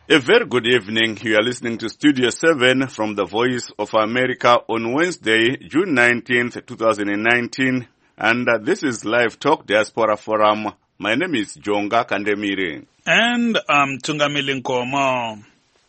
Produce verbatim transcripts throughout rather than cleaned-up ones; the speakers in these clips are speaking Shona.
A very good evening. You are listening to Studio seven from the Voice of America on Wednesday, June nineteenth, twenty nineteen. And uh, this is Live Talk Diaspora Forum. My name is Jonga Kandemire. And I'm Tungamili Nkomo.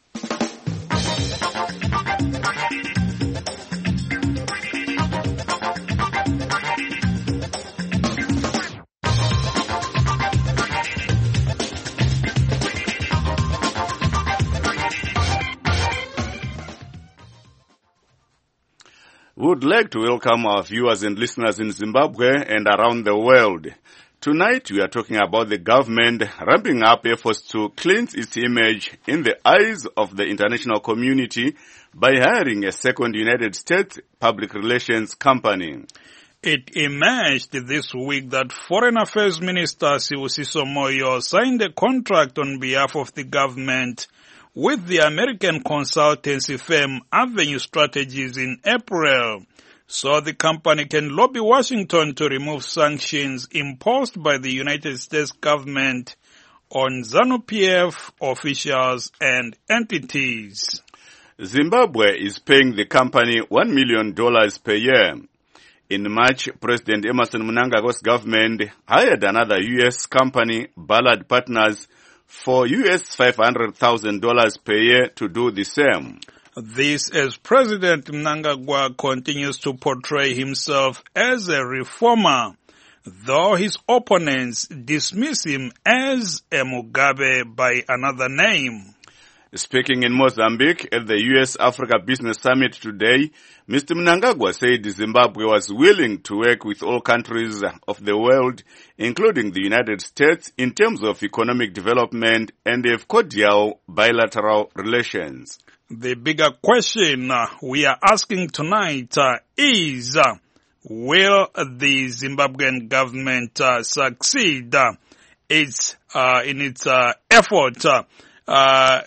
We would like to welcome our viewers and listeners in Zimbabwe and around the world. Tonight we are talking about the government ramping up efforts to cleanse its image in the eyes of the international community by hiring a second United States public relations company. It emerged this week that Foreign Affairs Minister Sibusiso Moyo signed a contract on behalf of the government with the American consultancy firm Avenue Strategies in April, so the company can lobby Washington to remove sanctions imposed by the United States government on ZANU-P F officials and entities. Zimbabwe is paying the company one million dollars per year. In March, President Emmerson Mnangagwa's government hired another U S company, Ballard Partners, for U S five hundred thousand dollars per year to do the same. This as President Mnangagwa continues to portray himself as a reformer, though his opponents dismiss him as a Mugabe by another name. Speaking in Mozambique at the U S Africa Business Summit today, Mister Mnangagwa said Zimbabwe was willing to work with all countries of the world, including the United States, in terms of economic development and have cordial bilateral relations. The bigger question uh, we are asking tonight uh, is, uh, will the Zimbabwean government uh, succeed uh, its, uh, in its uh, effort uh, Uh,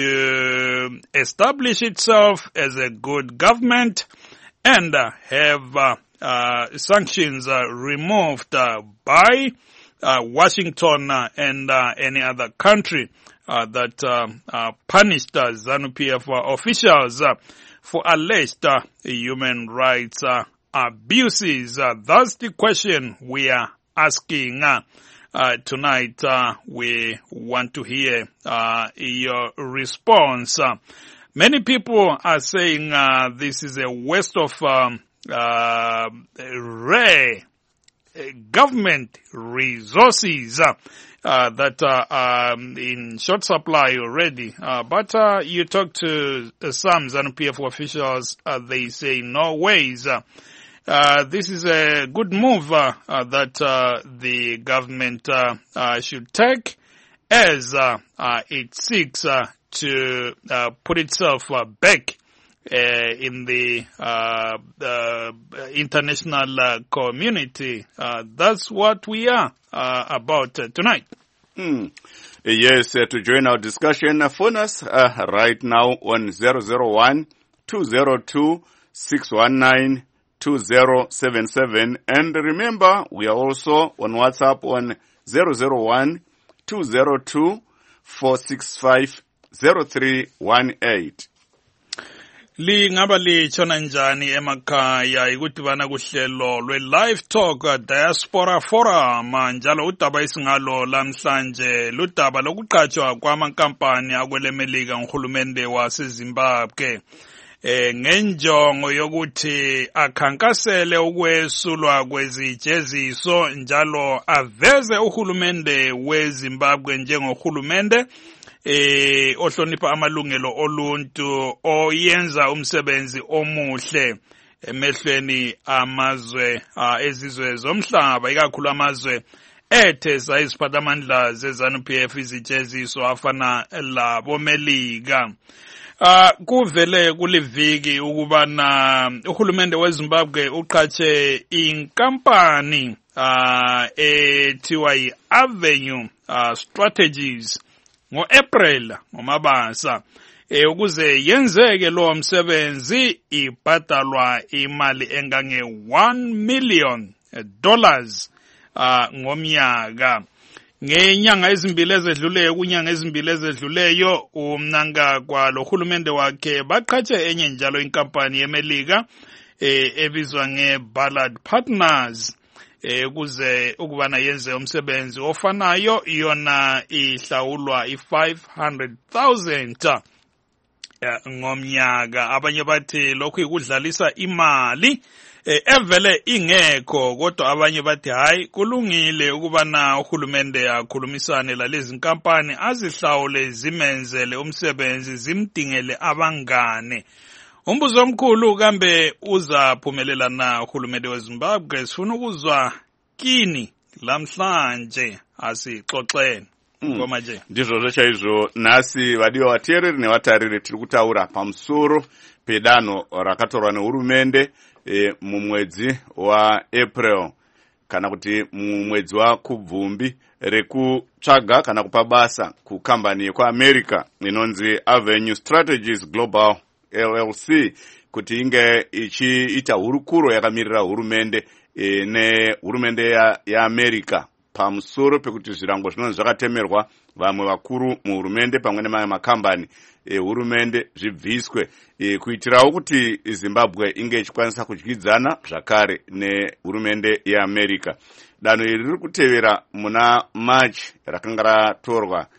to establish itself as a good government and uh, have uh, uh, sanctions uh, removed uh, by uh, Washington uh, and uh, any other country uh, that uh, uh, punished uh, ZANU-P F officials uh, for alleged uh, human rights uh, abuses. Uh, that's the question we are asking. Uh, Uh, tonight, uh, we want to hear, uh, your response. Uh, many people are saying, uh, this is a waste of, um, uh, rare government resources, uh, uh, that are, um, in short supply already. Uh, but, uh, you talk to uh, some ZANU-P F officials, uh, they say no ways. Uh, Uh, this is a good move uh, uh, that uh, the government uh, uh, should take as uh, uh, it seeks uh, to uh, put itself uh, back uh, in the, uh, the international uh, community. Uh, that's what we are uh, about uh, tonight. Hmm. Yes, uh, to join our discussion, uh, phone us uh, right now on zero zero one, two zero two, six one nine, two zero seven seven, and remember we are also on WhatsApp on zero zero one, two zero two, four six five, zero three one eight. Lingaba lichona njani emakhaya ikudibana kuhlelo lwe Live Talk Diaspora Forum, njalo udaba isingalo lamhlanje ludaba lokuqhatshwa kwamankampani akwelemelika nguhulumende waseZimbabwe Eh, ngenjongo yokuthi akhankasele ukwesulwa kwezijeziso njalo aveze uhulumende weZimbabwe njengohulumende eh ohlonipha amalungelo oluntu oyenza umsebenzi omuhle emehlweni amazwe uh, ezizwe zomhlaba ikakhulu amazwe ethe sayiziphathamandla zeZANU-P F izijeziso afana labo Melika. Uh, kuvele kuliviki ukubana uhulumende weZimbabwe uqhatshe inkampani uh, ethiwa yi-Avenue uh, Strategies ngo-April ngomabasa eh, ukuze yenzeke lo msebenzi ibhadalwa imali engange one million dollars uh, ngomnyaka. ngenyanga ezimbili ezedluleyo kunyanga ezimbili ezedluleyo umnanga kwalo hulumende wakhe baqhatshe enye njalo inkampani yemelika eh, ebizwa nge-Ballard Partners eh, kuze ukubana yenze umsebenzi ofanayo yona ihlawulwa i-five hundred thousand ngomnyaka. Abanye bathi lokhu ikudlalisa imali eh, evele ingekho, kodwa abanye bathi hayi kulungile ukubana uhulumende akhulumisane lalezi inkampani azihlawule zimenzele umsebenzi zimdingele abangane. Umbuzo omkhulu kambe uzaphumelela na uhulumende weZimbabwe? Sifuna ukuzwa kini lamhlanje, asixoxeni. Ngoma nje ndizvo chaizvo. Nhasi vadiwa vateereri nevatariri tiri kutaura pamusoro pedanho rakatorwa nehurumende e, mumwedzi waApril kana kuti mumwedzi waKubvumbi rekutsvaga kana kupa basa kukambani yekuAmerica inonzi Avenue Strategies Global L L C kuti inge ichiita hurukuro yakamirira hurumende e, nehurumende yaAmerica ya pamusoro pekuti zvirango zvinonzi zvakatemerwa vamwe vakuru muhurumende pamwe nemamwe makambani ehurumende zvibviswe e, kuitirawo kuti Zimbabwe inge ichikwanisa kudyidzana zvakare nehurumende yeAmerica. Danho iri riri kutevera muna March rakanga ratorwa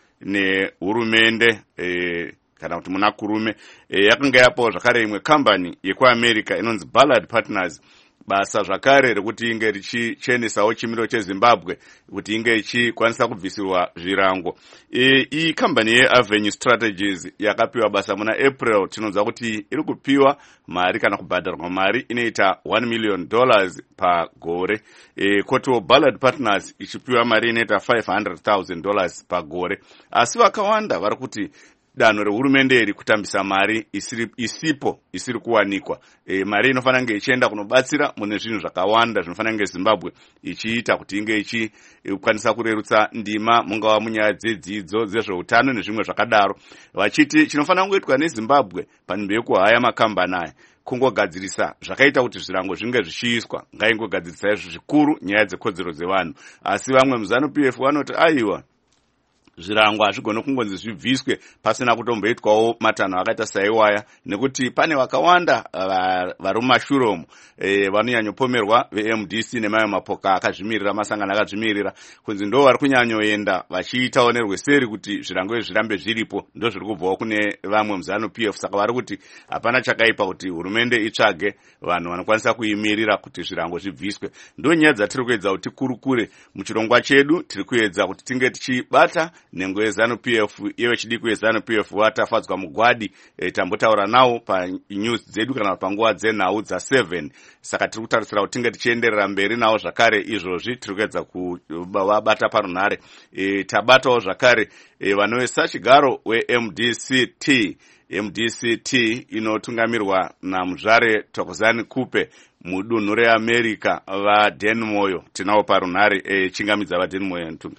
nehurumende e, kana kuti muna kurume e, yakanga yapawo zvakare imwe kambani yekuAmerica inonzi Ballard Partners basa zvakare rekuti inge richichenesawo chimiro cheZimbabwe kuti inge ichikwanisa kubvisirwa zvirango. E, iyi kambani yeAvenue Strategies yakapiwa basa muna April. Tinonzwa kuti iri kupiwa mari kana kubhadharwa mari inoita one million dollars pagore. E, kotiwo Ballard Partners ichipiwa mari inoita five hundred thousand dollars pagore. Asi vakawanda vari kuti danho rehurumende iri kutambisa mari isiri, isipo isiri kuwanikwa. E, mari inofanira kunge ichienda kunobatsira mune zvinhu zvakawanda zvinofanira kunge Zimbabwe ichiita kuti inge ichikwanisa kurerutsa ndima mungava munyaya dzedzidzo, dzezveutano nezvimwe zvakadaro. Vachiti chinofanira kungoitwa neZimbabwe panzvimbo yekuhaya makambani aya kungogadzirisa zvakaita kuti zvirango zvinge zvichiiswa, ngaingogadzirisa izvo zvikuru nyaya dzekodzero dzevanhu. Asi vamwe muZanu P F vanoti aiwa zvirango hazvigone kungonzi zvibviswe pasina kutomboitwawo matanho akaita saiwaya, nekuti pane vakawanda vari mumashuromu e, vanonyanyopomerwa ve-M D C nemamwe mapoka akazvimirira, masangano akazvimirira, kunzi ndo vari kunyanyoenda vachiitawo nerweseri kuti zvirango izvi zvirambe zviripo. Ndo zviri kubvawo kune vamwe muZanu P F. Saka vari kuti hapana chakaipa kuti hurumende itsvage vanhu vanokwanisa kuimirira kuti zvirango zvibviswe. Ndo nyaya dzatiri kuedza kuti kurukure muchirongwa chedu. Tiri kuedza kuti tinge tichibata nhengo yeZanu P F, iwe chidiki yeZanu P F watafadzwa mugwadi e, tambotaura nawo panews dzedu kana panguva dzenhau dzaseven. Saka tiri kutarisira kuti tinge tichienderera mberi nawo zvakare izvozvi. Tiri kuedza kuvabata parunhare. E, tabatawo zvakare e, vanoisa chigaro we-M D C T. M D C T inotungamirwa namuzvare Thokozani Kupe mudunhu reAmerica vaDan Moyo. Tinawo parunhare e, chingamidza vaDan Moyo ntunga.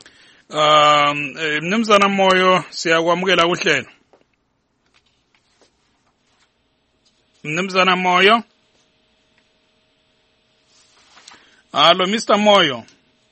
Um, e, Mnumzana Moyo siyakwamukela kuhlelo. Mnumzana Moyo. Hello, Mister Moyo.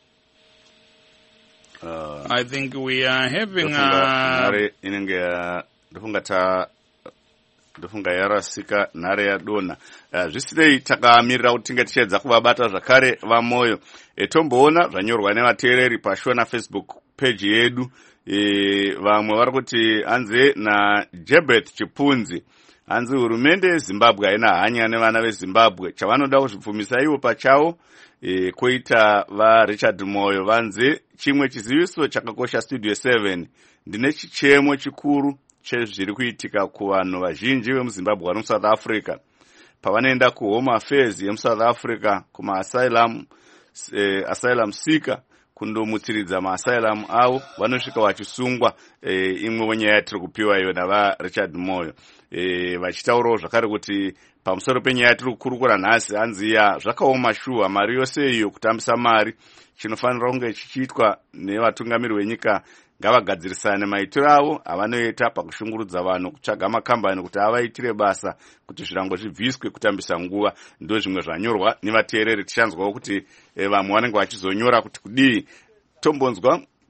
Uh, I think we are having a inenge ndofunga ta ndofunga yarasika nhare yadona. Uh, zvisinei takamirira kuti tinge tichedza kuvabata zvakare vaMoyo. E, tomboona zvanyorwa nevateereri pashona Facebook page yedu. E, vamwe vari kuti anze naJebeth Chipunzi anzi hurumende yeZimbabwe haina hanya nevana veZimbabwe, chavanoda kuzvipfumisa ivo pachavo. E, koita vaRichard Moyo vanze chimwe chiziviso chakakosha Studio seven. Ndine chichemo chikuru chezviri kuitika kuvanhu vazhinji vemuZimbabwe vari muSouth Africa pavanoenda kuHome Affairs yemuSouth Africa kuma-asylum eh, asylum seeker kundomutsiridza ma-asylum avo, vanosvika vachisungwa. E, imwe wenyaya yatiri kupiwa iyo navaRichard Moyo. E, vachitaurawo zvakare kuti pamusoro penyaya yatiri kukurukura nhasi hanzi ya zvakaoma shuwa mari yose iyo kutambisa mari chinofanira kunge chichiitwa nevatungamiri venyika ngavagadzirisane maitiro avo avanoita pakushungurudza vanhu kutsvaga makambani kuti avaitire basa kuti zvirango zvibviswe kutambisa nguva. Ndo zvimwe zvanyorwa nevateereri. Tichanzwawo kuti e, vamwe vanenge vachizonyora kuti kudii. Tombonzwa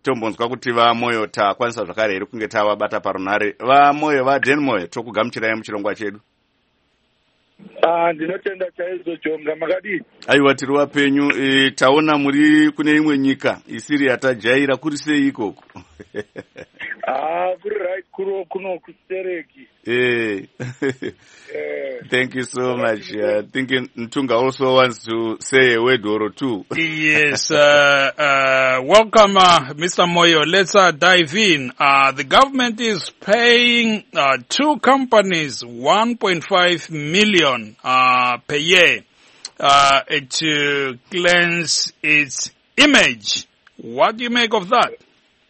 tombonzwa kuti vamoyo takwanisa zvakare here kunge tavabata parunhare. Vamoyo vaDenmoyo tokugamuchirai muchirongwa chedu. Ah, ndinotenda chaizvo Jonga, makadii? Aiwa, tiri wapenyu. E, taona muri kune imwe nyika isiri yatajaira, kuri sei ikoko? Ah, kuri right kuro kuno kustereki. Eh. Thank you so much. I uh, think Ntunga also wants to say a word or two. Yes, uh, uh, welcome, uh, Mister Moyo. Let's uh, dive in. Uh, the government is paying uh, two companies one point five million uh, per year uh, to cleanse its image. What do you make of that?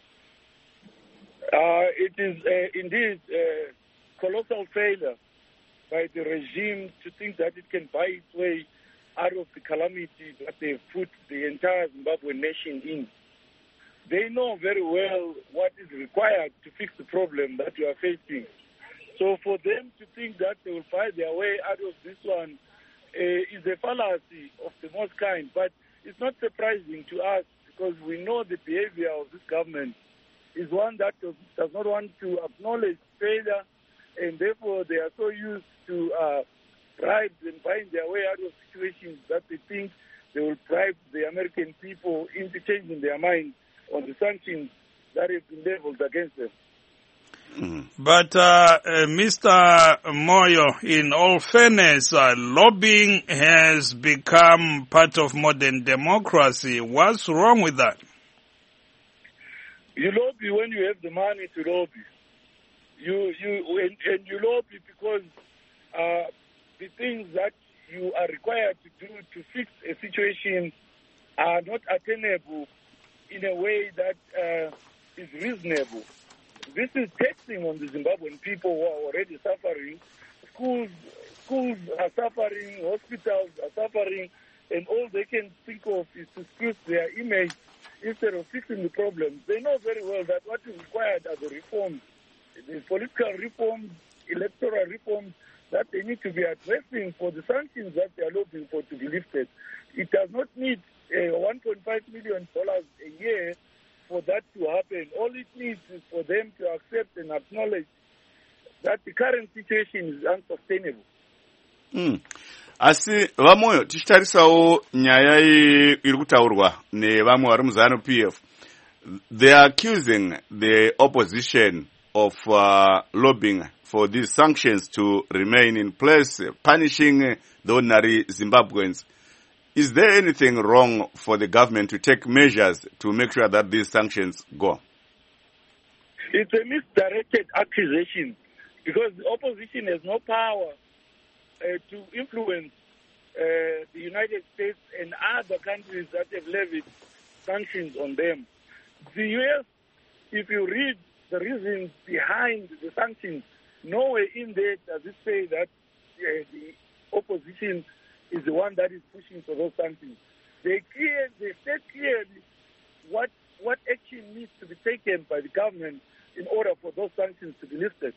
Uh, it is uh, indeed a colossal failure by the regime to think that it can buy its way out of the calamity that they've put the entire Zimbabwean nation in. They know very well what is required to fix the problem that you are facing. So for them to think that they will find their way out of this one uh, is a fallacy of the most kind. But it's not surprising to us because we know the behavior of this government is one that does, does not want to acknowledge failure, and therefore they are so used to uh, bribes and buying their way out of situations that they think they will bribe the American people into changing their mind on the sanctions that have been leveled against them. Mm. But, uh, uh, Mister Moyo, in all fairness, uh, lobbying has become part of modern democracy. What's wrong with that? You lobby when you have the money to lobby. You you and, and you lobby because uh, the things that you are required to do to fix a situation are not attainable in a way that uh, is reasonable. This is taxing on the Zimbabwean people who are already suffering. Schools schools are suffering, hospitals are suffering, and all they can think of is to spruce their image instead of fixing the problems. They know very well that what is required are the reforms, the political reforms, electoral reforms that they need to be addressing for the sanctions that they are looking for to be lifted. It does not need uh, one point five million dollars a year for that to happen. All it needs is for them to accept and acknowledge that the current situation is unsustainable. Mm. Asi vamoyo tichitarisawo nyaya iri kutaurwa nevamwe vari muzanu P F. They are accusing the opposition of uh, lobbying for these sanctions to remain in place, punishing the ordinary Zimbabweans. Is there anything wrong for the government to take measures to make sure that these sanctions go? It's a misdirected accusation because the opposition has no power Uh, to influence uh, the United States and other countries that have levied sanctions on them. The U S, if you read the reasons behind the sanctions, nowhere in there does it say that uh, the opposition is the one that is pushing for those sanctions. They clear, they state clearly what what action needs to be taken by the government in order for those sanctions to be lifted.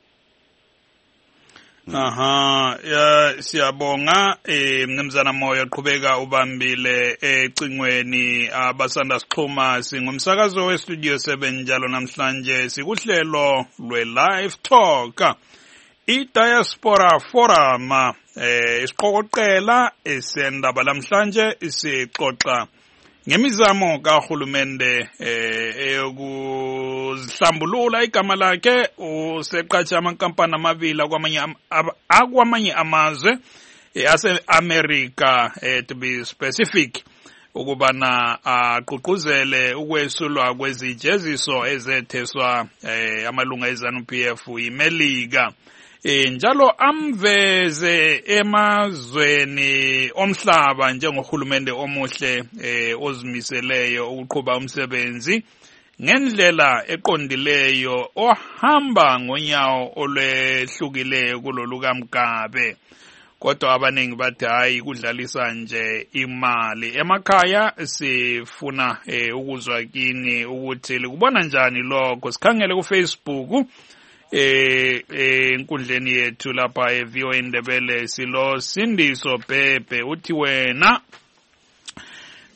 Aha, ya siyabonga eh mnumzana Moyo qhubeka ubambile ecingweni abasanda sixhuma singumsakazo we Studio seven njalo namhlanje sikuhlelo lwe live talk I Diaspora Forum eh isiqokoqela esendaba namhlanje isixoxa ngemizamo kahulumende eh eyokuzihlambulula igama lakhe useqhatsha amankampani amabili kwamanye akwamanye amazwe ase America eh to be specific ukubana aququzele ukwesulwa kwezijeziso ezetheswa eh amalunga eZANU P F iMelika Eh njalo amveze emazweni omhlaba njengohulumende omuhle eh ozimiseleyo ukuqhuba umsebenzi ngendlela eqondileyo ohamba ngonyawo olwehlukileyo kuloluka Mgabe kodwa abaningi bathi hayi kudlalisa nje imali emakhaya sifuna eh ukuzwa kini ukuthi likubona njani lokho sikhangele ku Facebook eh enkundleni yethu lapha e V O A Ndebele silo Sindiso Bhebhe uthi wena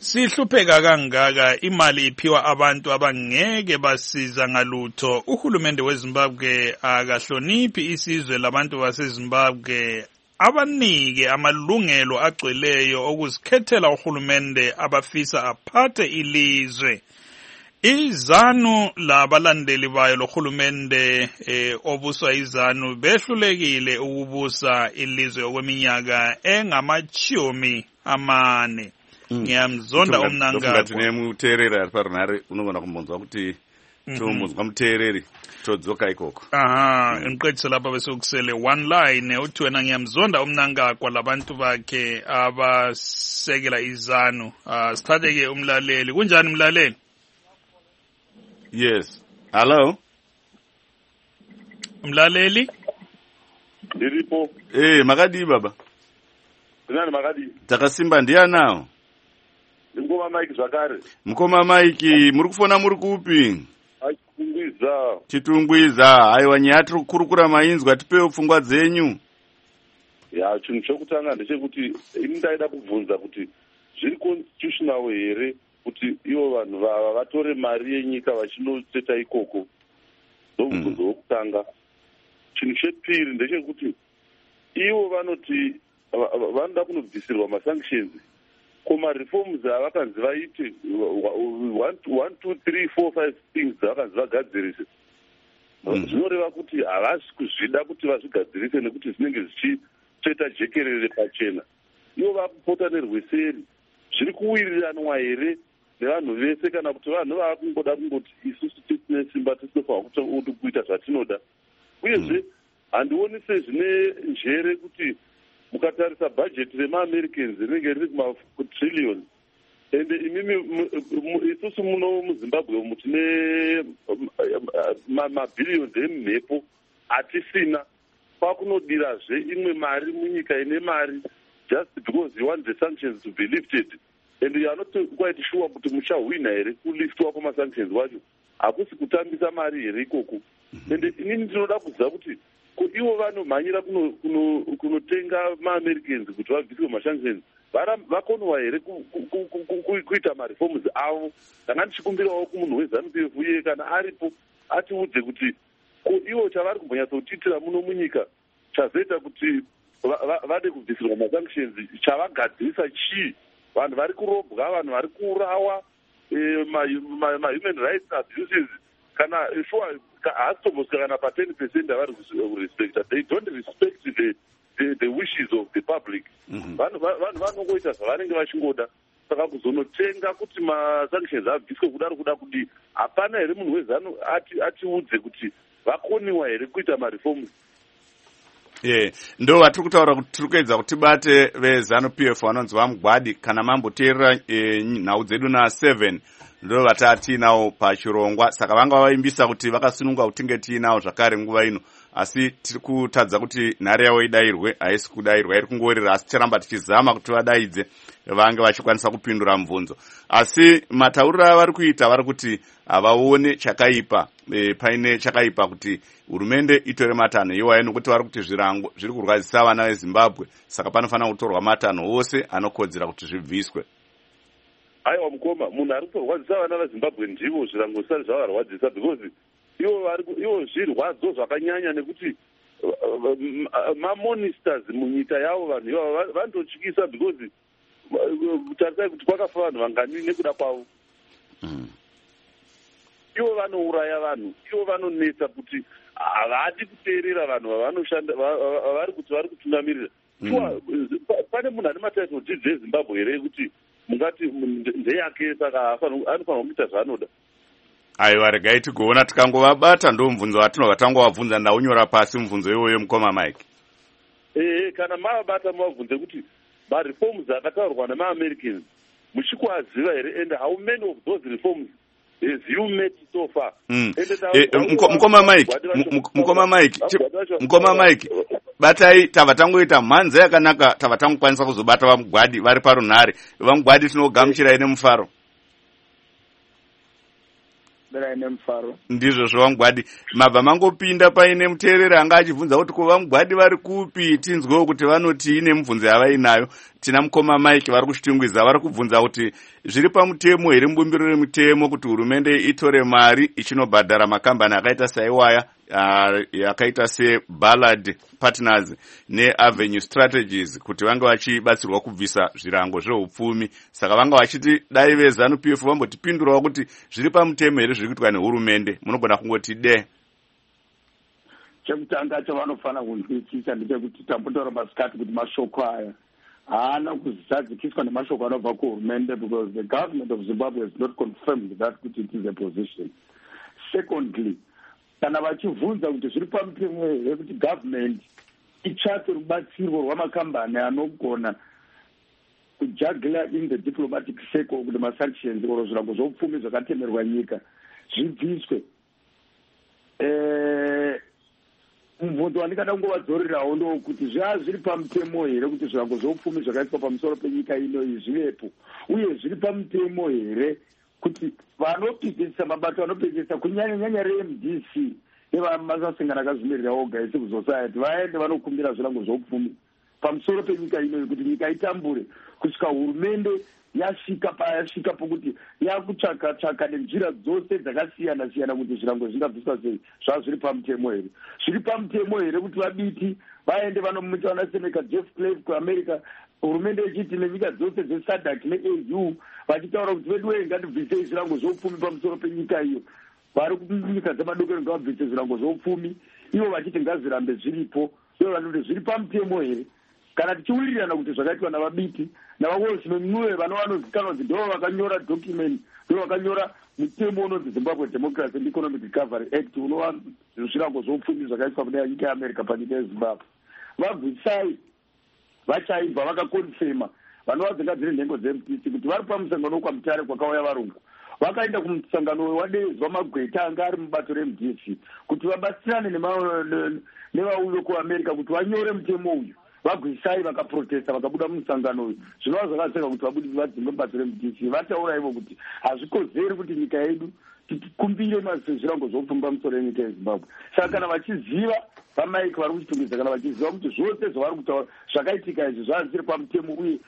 Sihlupheka kangaka imali iphiwa abantu abangeke basiza ngalutho. Uhulumende weZimbabwe akahloniphi isizwe labantu baseZimbabwe abanike amalungelo agcweleyo okuzikhethela uhulumende abafisa aphathe ilizwe. IZANU labalandeli bayo lohulumende eh, obuswa iZANU behlulekile ukubusa ilizwe okweminyaka engamachumi amane. Ngiyamzonda umnangagwa. Ngati nemuterera ari parunare unogona kumbonzwa kuti tomunzwa mutereri todzoka ikoko. Aha, ngiqedise lapha bese ukusele one line uthi wena ngiyamzonda umnangagwa labantu bakhe abasekela iZANU. Ah, sithathe ke umlaleli. Kunjani umlaleli? Yes. Hello. Umlaleli? Ndiripo. Eh, makadi baba. Ndinani makadi? Takasimba ndiya nawo. Mukoma Mike zvakare. Mukoma Mike, muri kufona muri kupi? Achitungwiza. Chitungwiza. Haiwa nyaya tiri kukurukura mainzwa tipewo pfungwa dzenyu. Ya, chinhu chokutanga ndechekuti ini ndaida kubvunza kuti zviri constitutional here kuti ivo vanhu vava vatore mari yenyika vachinoteta ikoko. Ndobvunzo mm. wokutanga. Chinhu chepiri ndechekuti ivo vanoti vanoda kunobvisirwa masanctions. Koma reforms avakanzi vaite one two three four five things avakanzi vagadzirise. Zvinoreva kuti havasi kuzvida kuti vazvigadzirise nekuti zvinenge zvichitsveta jekerere pachena. Ivo vakupota nerweseri zviri kuwiriranwa here nevanhu vese kana kuti vanhu vava kungoda kungoti isusu tisine simba tisinofanira kuita zvatinoda. Uyezve handioni sezvine njere kuti mukatarisa bhajeti rema-Americans rinenge riri kumatrillions ende imimi isusu muno muZimbabwe umu tine mabhillions emhepo atisina. Kwakunodirazve imwe mari munyika ine mari just because you want the sanctions to be lifted and you are not quite sure kuti muchahwina here kuliftwa kwamasanctions wacho. Hakusi kutambisa mari here ikoko. Ende inini ndinoda kuziva kuti ivo vanomhanyira kunotenga ma-Americans kuti vabviswe masanctions vakonwa here kuita mareforms avo. Ndanga ndichikumbirawo kumunhu weZANU P F uye kana aripo atiudze kuti ivo chavari kumbonyatsotiitira muno munyika chazoita kuti vade kubvisirwa masanctions chavagadzirisa chii? Vanhu vari kurobwa, vanhu vari kurawa, ma-human rights abuses kana sure haasitombosvika kana pa ten percent avari kurespecta. They don't respect the, the, the wishes of the public. Vanhu vanongoita zvavanenge vachingoda. Saka kuzonotenga kuti masanctions abviswe kudaro kuda kudi hapana here munhu weZANU atiudze kuti vakoniwa here kuita mareforms. Yeah, ndo vatiri kutaura kuti tiri kuedza kuti bate veZANU P F vanonzi vaMugwadi kana mamboteerera e, nhau dzedu na seven ndo vatatiinawo pachirongwa. Saka vanga vaimbisa kuti vakasununga kuti tinge tiinawo zvakare nguva ino, asi tiri kutadza kuti nhare yavo idayirwe. Haisi kudayirwa, iri kungorira, asi ticharamba tichizama kuti vadaidze vange vachikwanisa kupindura mubvunzo. Asi matauriro avari kuita vari kuti havaone chakaipa e, paine chakaipa kuti hurumende itore matanho iwayo, nokuti vari kuti zvirango zviri kurwadzisa vana veZimbabwe. Saka panofanira kutorwa matanho ose anokodzera kuti zvibviswe. Aiwa Mukoma, munhu ari kutorwadzisa vana veZimbabwe ndivo zvirango zvisati zvavarwadzisa, because ivo zvirwadzo zvakanyanya nekuti mamonisters munyika yavo vanhu ivavo vanototyisa, because tarisai kuti kwakafa vanhu vangani nekuda kwavo. Ivo vanouraya vanhu, ivo vanonetsa kuti havadi kuteerera vanhu vavanoshanda vari kuti vari kutungamirira. Pane munhu ane matitle deeds eZimbabwe here kuti mungati ndeyake, saka anofanira kuita zvaanoda. Aiwa, regai tigoona tikangovabata ndo mubvunzo watinobva tangovabvunza. Ndaunyora pasi mubvunzo iwoyo Mukoma Mike. Eh, kana mavabata muvabvunze kuti mareforms akataurwa nema-Americans muchikuaziva here, and how many of those reforms has you met so far? Mukoma Mike, Mukoma Mike, Mukoma Mike, batai tava tangoita mhanza yakanaka, tava tangokwanisa kuzobata vaMugwadi vari parunhare. VaMugwadi tinogamuchira ine mufaro. Ndizvo zvaVaMugwadi. Mabva mangopinda paine muteereri anga achibvunza kuti ko vaMugwadi vari kupi, tinzwewo kuti vanoti ine mibvunzo yavainayo. tina mukoma Mike vari kushitungwiza vari kubvunza kuti zviri pamutemo here mubumbiro remutemo kuti hurumende itore mari ichinobhadhara makambani akaita saiwaya uh, yakaita seBallard Partners neAvenue Strategies kuti vanga vachibatsirwa kubvisa zvirango zveupfumi. Saka vanga vachiti dai veZANU P F vambotipindurawo kuti zviri pamutemo here zviri kuitwa nehurumende. Munogona kungoti de chekutanga chavanofana kunzwisisa ndechekuti tambotaura masikati kuti mashoko aya haana kuzadzikiswa nemashoko anobva kuhurumende, because the government of Zimbabwe has not confirmed that kuti it is a position. Secondly, kana vachibvunza kuti zviri pamutemo here kuti government itsvake rubatsiro rwamakambani anogona kujagula in the diplomatic circle kuti masanctions oro zvirango zvoupfumi zvakatemerwa nyika zvibviswe. Eh, mubvunzo wandingada kungovadzorerawo ndokuti zvaa zviri pamutemo here kuti zvirango zvoupfumi zvakaiswa pamusoro penyika inoyi zvivepo, uye zviri pamutemo here kuti vanopedzesa mabato vanopedzesa kunyanya nyanya re-M D C nevamasasangana akazvimirira oga ecivil society vaende vanokumbira zvirango zvoupfumi pamusoro penyika inoyi kuti nyika itambure kusvika hurumende yasvika payasvika pokuti yakutsvaka tsvaka nenjira dzose dzakasiyana siyana kuti zvirango zvingabviswa sei. Zvaa zviri pamutemo here? Zviri pamutemo here kuti vabiti vaende vanomuita vanaseneka Jeff Flake kuamerica, hurumende ichiti nenyika dzose dzeSADC ne-A U vachitaura kuti vedu wee ngatibvisei zvirango zvoupfumi pamusoro penyika iyo. Vari kunyika dzemadokero ngavabvise zvirango zvoupfumi, ivo vachiti ngazirambe zviripo. Ivo vanoti zviri pamutemo here? Kana tichiwirirana kuti zvakaitwa navabiti navaWolfsman vanova vanozikanwa kuti ndivo vakanyora document, ndivo vakanyora mutemo unonzi Zimbabwe Democracy and Economic Recovery Act unova zvirango zvoupfumi zvakaiswa kune nyika yeAmerica panyika yeZimbabwe. Vabvisai vachaibva vakakonfema vanova dzingadziri nhengo dze-M T C kuti vari pamusangano kwaMutare kwakauya varungu vakaenda kumusangano wadezwa magweta anga ari mubato re-M D C kuti vabatsirane nevauyo kuAmerica kuti vanyore mutemo uyu. Vabvisai vakaprotesta vakabuda mumusangano uyu. Zvinova zvakaseka kuti vabudi vadzimbe mubato re-M D C vataura ivo kuti hazvikozeri kuti nyika yedu tikumbire zvirango zvoupfumi pamusoro yenyika yeZimbabwe. Saka kana vachiziva vamaiki vari kuchitungidza, kana vachiziva kuti zvose zvavari kutaura zvakaitika izvi zvazviri pamutemo uye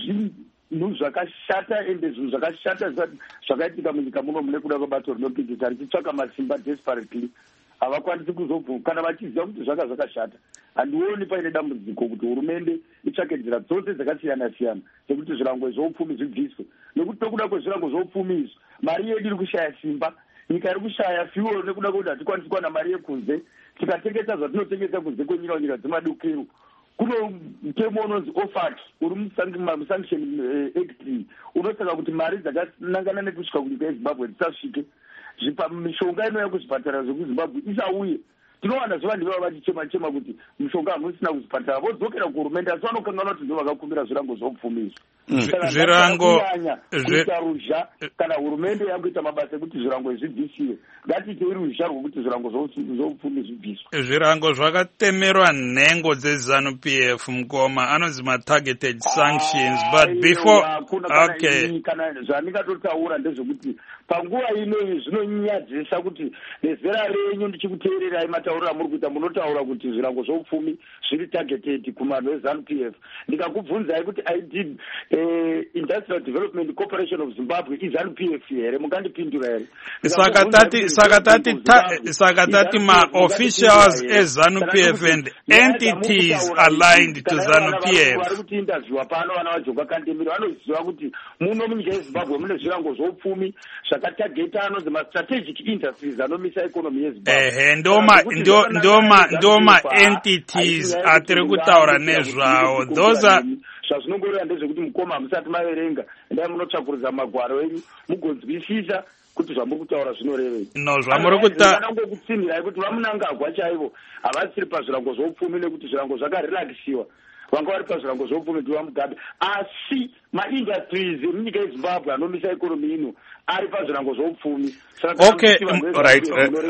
zvinhu zvakashata ende zvinhu zvakashata zvakaitika munyika muno mune kuda kwebato rinopikisa richitsvaka masimba desperately havakwanisi kuzobvu. Kana vachiziva kuti zvaka zvakashata, handioni paine dambudziko kuti hurumende itsvake nzira dzose dzakasiyana siyana dzekuti zvirango zvoupfumi zvibviswe, nekuti tokuda kwezvirango zvoupfumi izvi mari yedu iri kushaya simba, nyika iri kushaya fuel nekuda kwekuti hatikwanisi kuwana mari yekunze, tikatengesa zvatinotengesa kunze kwenyika nyika dzemadukiro. Kuno mutemo unonzi OFAC uri musanction act unosaka kuti mari dzakanangana nekusvika kunyika yeZimbabwe dzisasvike. Zvipa mishonga inouya kuzvipatara zvekuZimbabwe isauye. Tinowana zvavandi vava vachichema chema kuti mishonga hamusina kuzvipatara, vodzokera kuhurumende asi vanokanganwa kuti ndo vakakumbira zvirango zvoupfumi izvi. Zvirango kuita ruzha kana hurumende yakuita mabasa ekuti zvirango zvibvisiwe, ngatiite ruzha rwokuti zvirango zvoupfumi zvibviswe. Zvirango zvakatemerwa nhengo dzeZANU P F mukoma anonzi ma-targeted sanctions, but before okay, kana zvandingatotaura ndezvekuti panguva ino zvinonyadzisa kuti nezera renyu ndichikuteererai matauriro amuri kuita munotaura kuti zvirango zvoupfumi zviri targeted kumanhu eZANU P F. Ndikakubvunzai kuti I did uh, Industrial Development Corporation of Zimbabwe iZANU P F here, mungandipindura here? Saka tati saka tati saka tati ma officials eZANU P F and entities aligned to ZANU P F vari kuti interview pano vana vajoka kandemiro vanoziva kuti muno munyika yeZimbabwe mune zvirango zvoupfumi zvakatageta anonzi ma-strategic industries anomisa economy yeZimbabwe. Ehe, ndoma ndoma ndoma entities atiri kutaura nezvawo. Those are zvazvinongoreva ndezvekuti mukoma musati maverenga endai munotsvakuridza magwaro enyu mugonzwisisa kuti zvamuri kutaura zvinorevei. No, zvamuri kutaura ndangokutsinhirai kuti vamunangagwa chaivo havasiri pazvirango zvoupfumi nekuti zvirango zvakarelaxishiwa. Vanga vari pazvirango zvoupfumi ndiwa Mugabe, asi ma-industries emunyika yeZimbabwe anomisa ekonomi ino ari pazvirango zvoupfumi. Okay, right,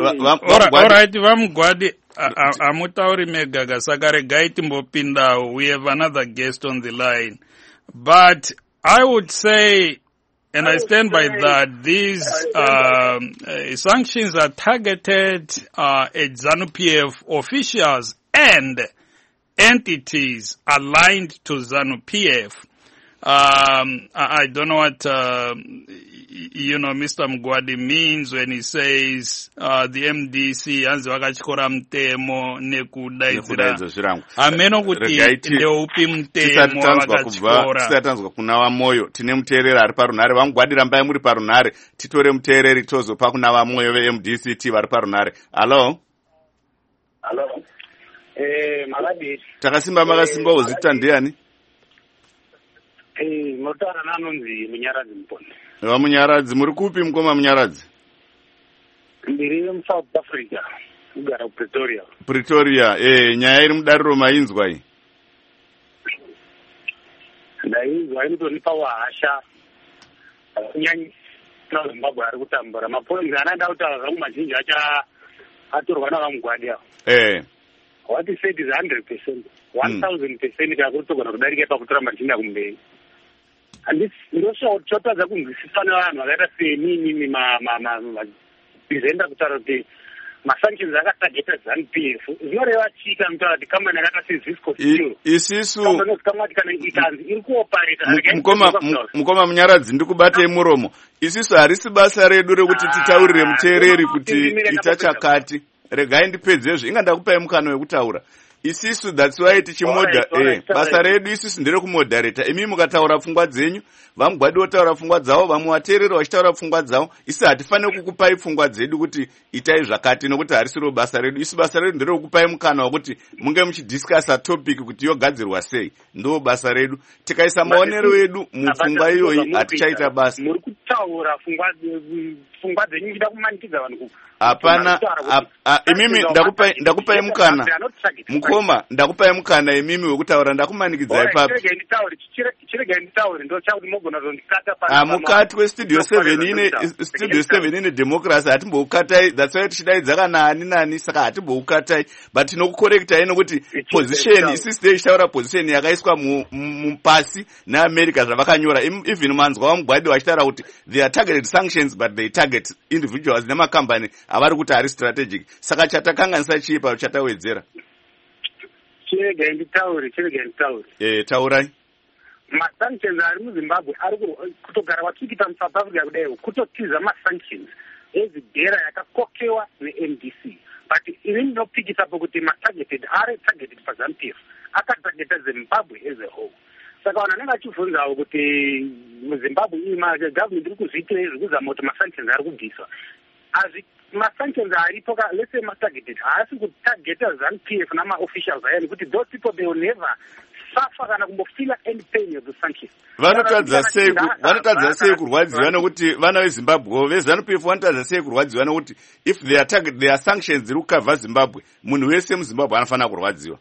all right, Vamugwadi, hamutauri megaga, saka regai timbopindawo. We have another guest on the line, but I would say, and I stand by that, these uh, uh, sanctions are targeted uh, at ZANU P F officials and entities aligned to ZANU P F. Um, I, I don't know what, uh, you know, Mister Mgwadi means when he says, uh, the M D C, anzi wakachikora mtemo nekudaidzira. Ameno kuti ndeupi mtemo wakachikora. Tisati tanzwa kuna Wamoyo, tine muteereri ari parunhare. Vamugwadi rambai muri parunhare. Titore muteereri tozopa kuna Wamoyo ve-M D C T vari parunhare. Hello? Hello? Eh, Maladi. Takasimba makasimba uzita ndiani? Eh, motara nanonzi Munyaradzi Mpondo. Wa Munyaradzi, muri kupi mkoma Munyaradzi? Ndiri mu South Africa, kugara Pretoria. Pretoria, eh, nyaya iri mudariro mainzwa iyi. Ndainzwa inotonipa wahasha. Kunyanyi Zimbabwe ari kutambura. Mapoinzi anoda kutaura zvangu mazhinji acha atorwa naVamugwadi avo. Eh. What he said is one hundred percent. one thousand percent kakutogona kudarika pakutora machinda kumberi. And ndosvotodza kunzwisisa nevanhu vakaita senini mapresenta kutaura kuti masanctions akatageta ZANU P F zvinoreva chii kana kutaura kuti kambani yakaita seZisco Steel isisu kamati kana ikanzi iri kuopareta mukoma Munyaradzi ndikubatei muromo. Isisu harisi basa redu rekuti titaurire muteereri kuti ita chakati. Regai ndipedzezvo, inga ndakupai mukana wekutaura. Isisu that's why tichimoda eh basa redu isisu ndere kumoderata. Imi mukataura pfungwa dzenyu, Vamugwadi votaura pfungwa dzavo, vamwe vateereri vachitaura pfungwa dzavo. Isi hatifaniri kukupai pfungwa dzedu kuti itai zvakati nokuti harisiro basa redu. Isi basa redu ndere kukupai mukana wekuti munge muchidiscussa topic kuti yogadzirwa sei. Ndo basa redu. Tikaisa maonero edu mupfungwa iyoyi hatichaita basa. Muri kutaura pfungwa pfungwa dzenyu kuda kumanikidza vanhu. Hapana, imimi ndakupai ndakupai mukana. Mukoma ndakupai mukana imimi wekutaura ndakumanikidza ipapo. Chirega nditaure ndo chakuti mogona zondikata pa. Ah, mukati we studio seven ine studio seven ine democracy hatimbokukatai. That's why tichidaidza kana ani nani saka hatimbokukatai. But tinokucorrectai nokuti position isisi stage taura position yakaiswa mupasi naAmerica zvavakanyora. Even manzwa Vamugwadi vachitaura kuti they are targeted sanctions but they target individuals nemacompany avari kuti ari strategic. Saka chatakanganisa chii paro chatawedzera? Chirega nditaure, chirega nditaure. Eh, taurai. Masanctions ari muZimbabwe ari kutogara vachiita muSouth Africa kudai kutotiza masanctions ezidhera yakakokewa neM D C. But ini ndinopikisa kuti matargeted ari targeted paZANU P F akatargeta Zimbabwe as a whole. Saka vanhu vanenge vachibvunzawo kuti muZimbabwe ima government iri kuzviita izvi kuzama kuti masanctions ari kubviswa. Azvi masanctions aripo ka let's say matargeted haasi kutargeta ZANU P F nama-officials ayani kuti those people they will never suffer kana kumbofila any pain of the sanctions. Vanotadza sei vanotadza sei kurwadziwa nokuti vana veZimbabwe veZANU P F vanotadza sei kurwadziwa nokuti if they are target they are sanctions dziri kukavha Zimbabwe munhu wese muZimbabwe anofanira kurwadziwa.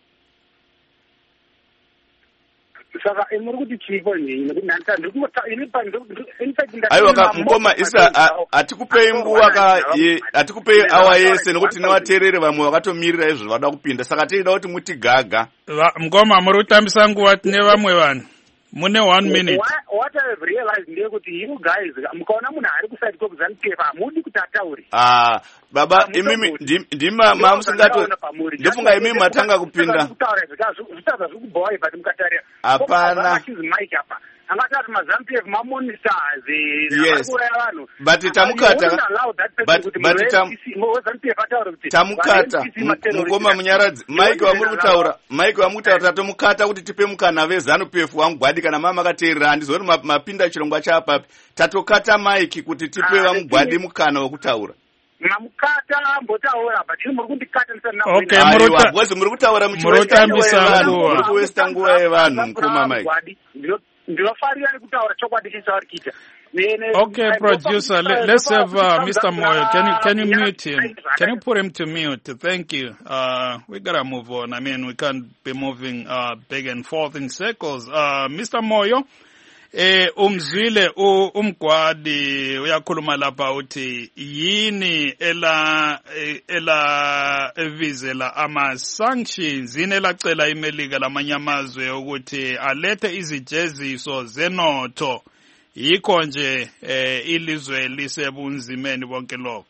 Saka muri kuti chipo nyinyi nokuti ndanta ndiri kumota ini pa ndiri aiwa mukoma isa atikupei nguva ka atikupei awa yese nokuti nevateereri vamwe vakatomirira izvo vada kupinda saka teida kuti mutigaga. Mukoma muri kutambisa nguva tine vamwe vanhu mune one minute. What I have realized ndekuti you guys mukaona munhu ari kuside kwekuzANU P F hamudi kuti ataure. Ah baba imimi ndima mamusingato ndofunga imimi matanga kupinda. Zvitaza zvikuboy but mukatarira. Hapana. Mic apa. Angatati maZANU P F mamonitors vakuraya vanhu. But tamukata but but tamukata mukoma Munyaradzi Mike wamuri kutaura Mike wamuri kutaura tatomukata kuti tipe mukana veZANU P F Vamugwadi kana mama makateerera handizoti mapinda chirongwa chapapi tatokata Mike kuti tipe Vamugwadi mukana wekutaura. Namukata mbotaura but muri kundikata ndisana. Okay muruta wezi muri kutaura muchitambisa nguva muri kuwesta nguva yevanhu mukoma Mike. Ndinofarira nekutaura chokwadi chisauri kita. Okay, producer, let, let's have uh, Mister Moyo. Can you can you mute him? Can you put him to mute? Thank you. Uh, we gotta move on. I mean, we can't be moving uh, back and forth in circles. Uh, Mister Moyo, eh, umzwile umgwadi uyakhuluma lapha uthi yini ela ela evizela ama sanctions yini elacela imelika lamanyamazwe ukuthi alethe izijeziso zenotho. Yikho nje eh ilizwe lisebunzimeni bonke lokho.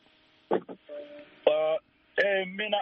Ba eh mina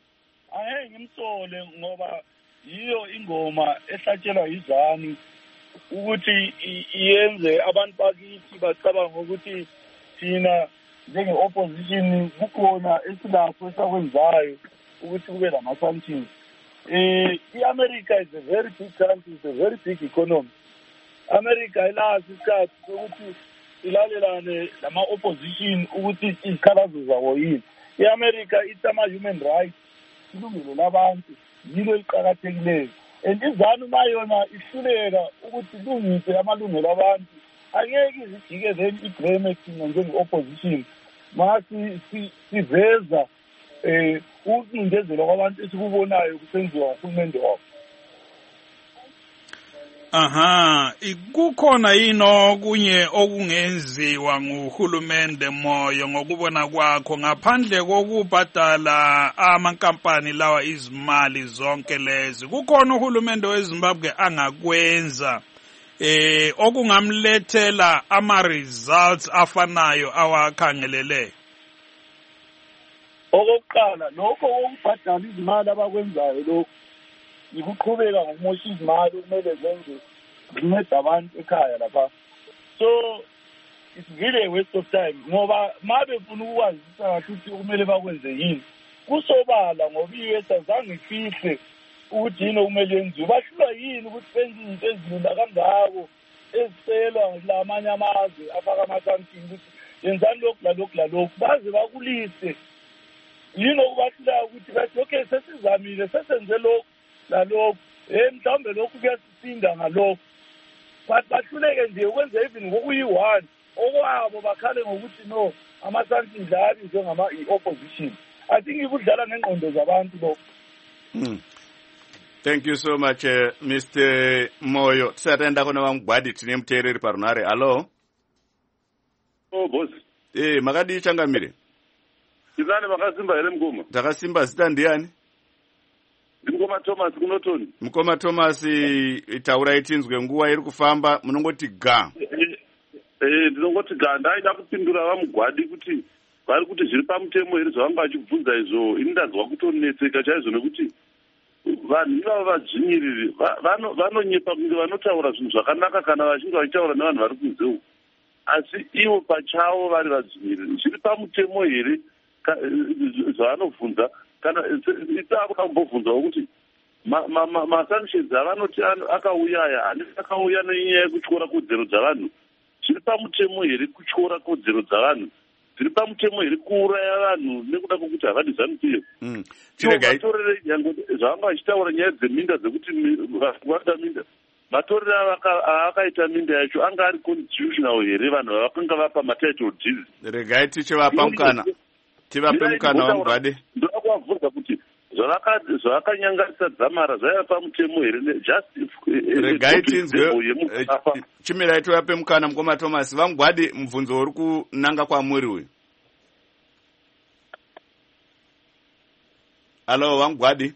angeke ngimsole ngoba yiyo ingoma ehlatshelwa yiZANU ukuthi iyenze abantu bakithi bacabanga ukuthi thina njenge-opposition kukhona esilapho esakwenzayo ukuthi kube lama-sanctions. Um i-America is a very big country, it's a very big economy. America ilazi isikhathi sokuthi ilalelane lama-opposition ukuthi izikhalazo zabo yini. I-America ithi ama-human rights, ilungelo labantu, yilo eliqakathekileyo. And izanu uma yona ihluleka ukuthi ilungise amalungelo abantu, angeke izijike then iblame thina njenge-opposition. Masi siveza um ukuncindezela kwabantu esikubonayo kusenziwa ngurhulumente wabo. Aha, kukhona yino kunye okungenziwa nguhulumende Moyo ngokubona kwakho ngaphandle kokubhadala amankampani lawa izimali zonke lezi? Kukhona uhulumende weZimbabwe angakwenza eh okungamlethela ama results afanayo awakhangelele? Okokuqala lokho okubhadala izimali abakwenzayo lokho ikuqhubeka ngokumosha izimali kumele zenze zinceda abantu ekhaya lapha. So it's really a waste of time ngoba ma befuna ukwazisa ukuthi kumele bakwenze yini kusobala ngoba i-U S azange ifihle ukuthi yini okumele yenziwe. Bahlulwa yini ukuthi benze izinto ezilula kangako ezicelwa lamanye amazwe afaka ama-sanctions ukuthi yenzani lokhu lalokhu lalokhu baze bakulise yini okubahlulayo ukuthi bathi okay sesizamile sesenze lokhu lalokhu eh mhlawumbe lokhu kuyasisinda ngalokhu but bahluleke nje ukwenza even ngokuyi-one okwabo bakhale ngokuthi no ama-sanctions abi njengama i-opposition. I think ikudlala ngengqondo zabantu lokho. Hmm. Thank you so much, uh, Mister Moyo. Tisatenda kona vamugwadi tine muteereri parunare. Hello? Oh, boss. Eh, makadi changamire. Izani makasimba here mukoma? Takasimba zita ndiani? Mukoma Thomas kunotoni. Mukoma Thomas itaura itinzwe nguva iri kufamba munongoti ga. Eh, ndinongoti ga ndaida kupindura vamugwadi kuti vari kuti zviri pamutemo here zvavanga vachibvunza izvo ini ndazwa kutonetseka chaizvo nekuti vanhu ivavo vadzvinyiriri vanonyepa kunge vanotaura zvinhu zvakanaka kana vachinge vachitaura nevanhu vari kunze, asi ivo pachavo vari vadzvinyiriri. Zviri pamutemo here zvavanobvunza kana itakuda kumbobvunzawo kuti masanctions avanoti akauya aya handisi akauya nenyaya yekutyora kodzero dzavanhu. Zviri pamutemo here kutyora kodzero dzavanhu? Zviri pamutemo here kuuraya vanhu nekuda kwokuti havadi zanupiyo? Vatorere nyange zvavanga vachitaura nyaya dzeminda dzekuti vada minda, matorere aakaita minda yacho anga ari constitutional here vanhu vavakanga vapa matitle deeds? Regai tichivapa mukana tivape mukana wamugwade. Ndoda kuvabvunza kuti zvavakanyangarisa dzamara zvaiva pamutemo here? Just regai tinzwe chimirai tivape mukana mukoma Thomas. Vamugwade mubvunzo uri kunanga kwamuri uyu. Hello, Vamugwade.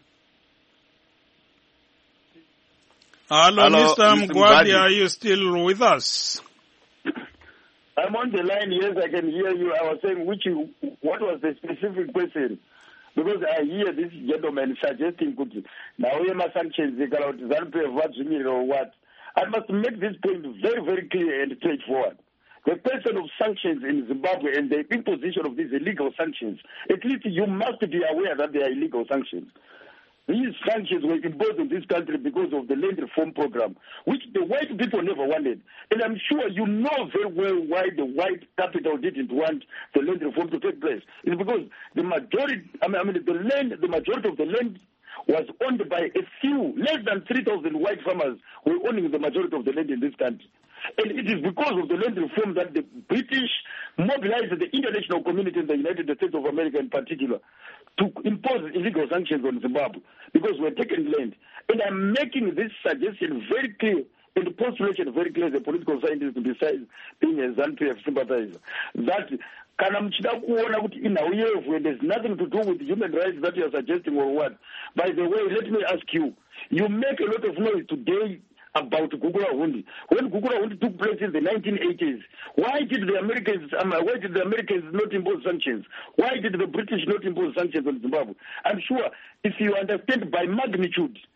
Hello, Hello, Mister Mugwadi, are you still with us? I'm on the line, yes, I can hear you. I was saying, which, what was the specific question? Because I hear this gentleman suggesting, now we must sanctions, they got or what. I must make this point very, very clear and straightforward. The question of sanctions in Zimbabwe and the imposition of these illegal sanctions, at least you must be aware that they are illegal sanctions. These sanctions were imposed in this country because of the land reform program, which the white people never wanted. And I'm sure you know very well why the white capital didn't want the land reform to take place. It's because the majority, I mean, I mean the land, the majority of the land was owned by a few, less than three thousand white farmers were owning the majority of the land in this country. And it is because of the land reform that the British mobilized the international community in the United States of America in particular to impose illegal sanctions on Zimbabwe because we're taking land. And I'm making this suggestion very clear and the postulation very clear as a political scientist besides being a ZANU-P F sympathizer, that kana mchida kuona kuti inauyevu and there's nothing to do with human rights that you're suggesting or what. By the way, let me ask you, you make a lot of noise today about Gugula Hundi. When Gugula Hundi took place in the nineteen eighties, why did the Americans um, why did the Americans not impose sanctions? Why did the British not impose sanctions on Zimbabwe? I'm sure if you understand by magnitude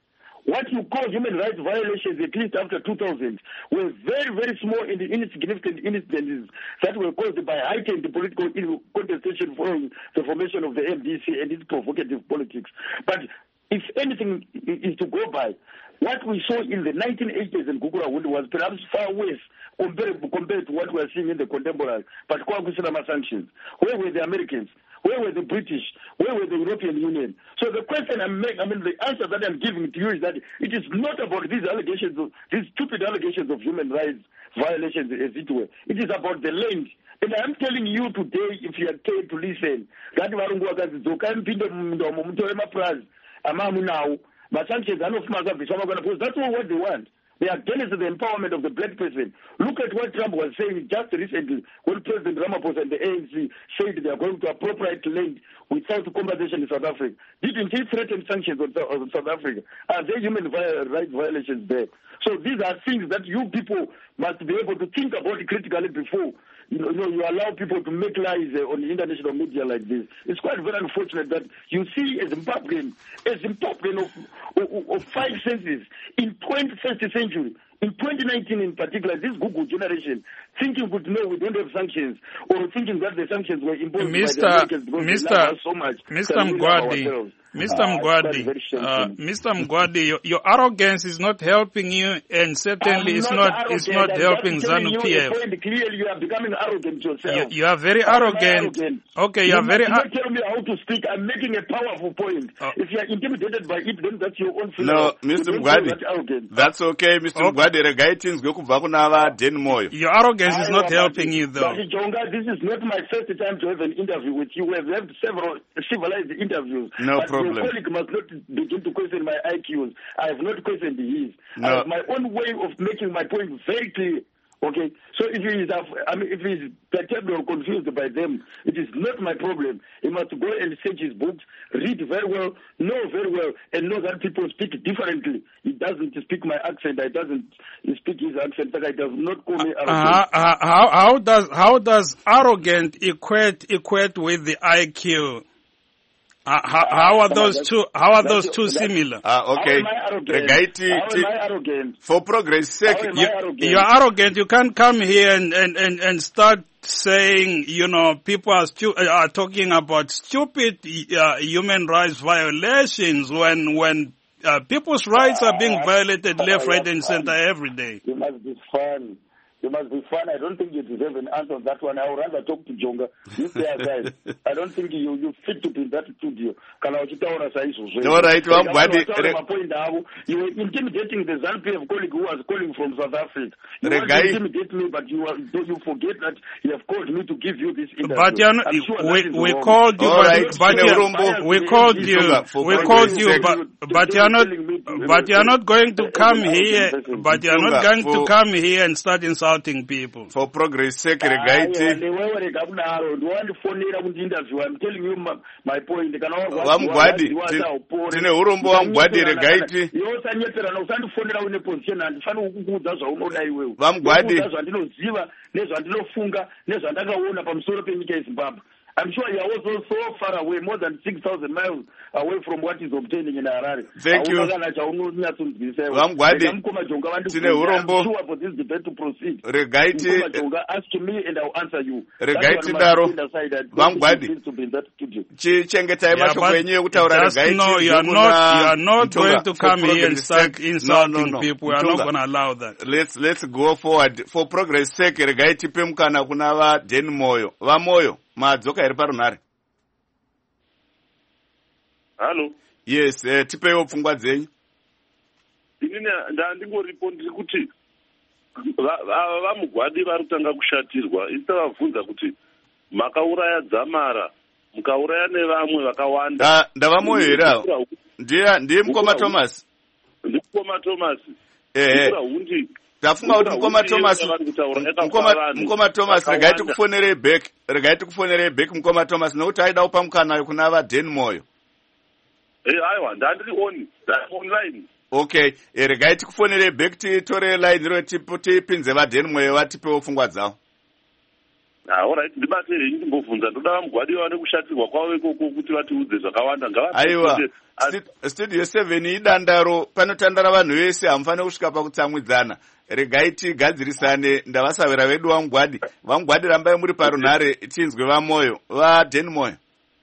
what you call human rights violations, at least after two thousand, were very, very small and insignificant incidents that were caused by heightened political contestation following the formation of the M D C and its provocative politics. But if anything is to go by, what we saw in the nineteen eighties in Gugurahundi was perhaps far worse compared, compared to what we are seeing in the contemporary, but Kwakusirama sanctions. Where were the Americans? Where were the British? Where were the European Union? So the question I'm making, I mean, the answer that I'm giving to you is that it is not about these allegations, of, these stupid allegations of human rights violations, as it were. It is about the land. And I'm telling you today, if you are cared to listen, that that's all what they want. They are against the empowerment of the black person. Look at what Trump was saying just recently when President Ramaphosa and the A N C said they are going to appropriate land without compensation in South Africa. Didn't he threaten sanctions on, on South Africa? Are there human rights violations there? So these are things that you people must be able to think about critically before you know, you, know, you allow people to make lies uh, on the international media like this. It's quite very unfortunate that you see a Zimbabwean, a Zimbabwean of, of, of five senses in twenty-first century, in twenty nineteen in particular, this Google generation, thinking good no, we don't have sanctions, or thinking that the sanctions were imposed Mister by the Americans because Mister they love us so much. Mister Mgwadi, Mister Uh, Mgwadi, it's very uh, shameful. Mister Mgwadi, your, your arrogance is not helping you, and certainly I'm it's not not it's arrogant. not I'm helping just telling ZANU you P the F. point clearly, you are becoming arrogant yourself. You, you are very How am I arrogant. arrogant? Okay, you are must very. not Ar- tell me how to speak. I'm making a powerful point. Oh. If you are intimidated by it, then that's your own feeling. No, You Mister don't call Mgwadi, that arrogant. that's okay, Mister Okay. Mgwadi. Regai tinzwe kubva kuna va Den Moyo. your arrogance is I not know, helping but- you, though. But Jonga, this is not my first time to have an interview with you. We have had several civilized interviews. No but problem. Your colleague must not begin to question my I Qs. I have not questioned his. No. I have my own way of making my point very clear. Okay, so if he is, I mean, if he is perturbed or confused by them, it is not my problem. He must go and search his books, read very well, know very well, and know that people speak differently. He doesn't speak my accent. I doesn't speak his accent. But I does not call me arrogant. Uh, uh, how how does how does arrogant equate equate with the I Q? Uh, how, how are those two? How are those two similar? Ah, okay. How am I arrogant? Regai ti, How ti, am I arrogant? for progress sake, How am you, I arrogant? You're arrogant. You can't come here and, and, and, and start saying, you know, people are, stu- are talking about stupid uh, human rights violations when when uh, people's rights are being violated left, right, and center every day. You must be fun. You must be fun. I don't think you deserve an answer on that one. I would rather talk to Jonga. You stay aside. I don't think you you fit to be in that studio. Kana uchitaura saizvozvo. All right, well, Mgwadi, Wataura re- mapoint avo. You were intimidating the ZANU P F colleague who was calling from South Africa. You want to Regai- intimidate me, but you are, you forget that you have called me to give you this interview. But you're not, I'm sure we, that is we wrong. called you, All but, right, but Tine you're- Urumbo, we called you, Sugar, for we progress called you, sake. but, but you're not, but you're not going to come here, but you're not Sugar, going to for- come here and start insulting people. For progress sake, Aye, Regai ti, newewe rega kudaro ndiwandifonera kuti interview. I'm telling you my, my point. Kana warwa- Vamgwadi, warwadziwa ti- saupore. tine urombo vaMgwadi, regai ti. Iwe usanyeperana usandifonera une position handifani kukuudza zvaunoda iwewe. Vamgwadi. Kuudza zvandinoziva nezvandinofunga nezvandakaona pamusoro penyika yeZimbabwe. I'm sure you are also so far away, more than six thousand miles away from what is obtaining in Harare. Thank you. Hauna kana chaunonyatsodzivisa iwe. Vamgwadi, Rega Mukoma Jonga vandifunge. tine urombo. I'm sure for this debate to proceed. Regai ti, Mukoma Jonga, ask me and I'll answer you. Regai That's ti what daro. my aside. I don't Vamgwadi. think you need to be in that studio. chichengetai Yeah, mashoko but enyu ekutaura just regai know ti you are kuna not, you are not Mtunga, going to for come here and progress start sake. insulting No, no, no. people. We are not Mtunga. going to allow that. Let's let's go forward. For progress sake, regai tipe mukana kuna va Den Moyo. Va Moyo, madzoka iri parunhare. Halo. Yes, eh, tipewo pfungwa dzenyu. Inini ndandingoripo ndiri kuti vaMugwadi vari kutanga kushatirwa. Isitavabvunza kuti makauraya Dzamara, mukauraya nevamwe vakawanda. Da ndava Moyo here avo. Ndiye ndiye Mukoma Thomas. Ndikoma Thomas. Eh. Hundi Tafunga kuti Mukoma Thomas. Mukoma Mukoma Thomas regai tikufonere back. Regai tikufonere back Mukoma Thomas nokuti aida upa mukana kuna va Den Moyo. Eh, aiwa ndandiri on online. Okay, eh, regai tikufonere back titore line ro tipinze va Den Moyo vatipewo pfungwa dzavo. Alright, ndibate henyu ndimbobvunza ndoda Mugwadi vaone kushatirwa kwavo ikoko kuti vatiudze zvakawanda ngava. Aiwa, studio seven idandaro panotandara vanhu vese hamufaniri kusvika pakutsamwidzana. Regai tigadzirisane ndavasavira vedu vaMugwadi. VaMugwadi rambai muri parunhare tinzwe vaMoyo, vaDen Moyo.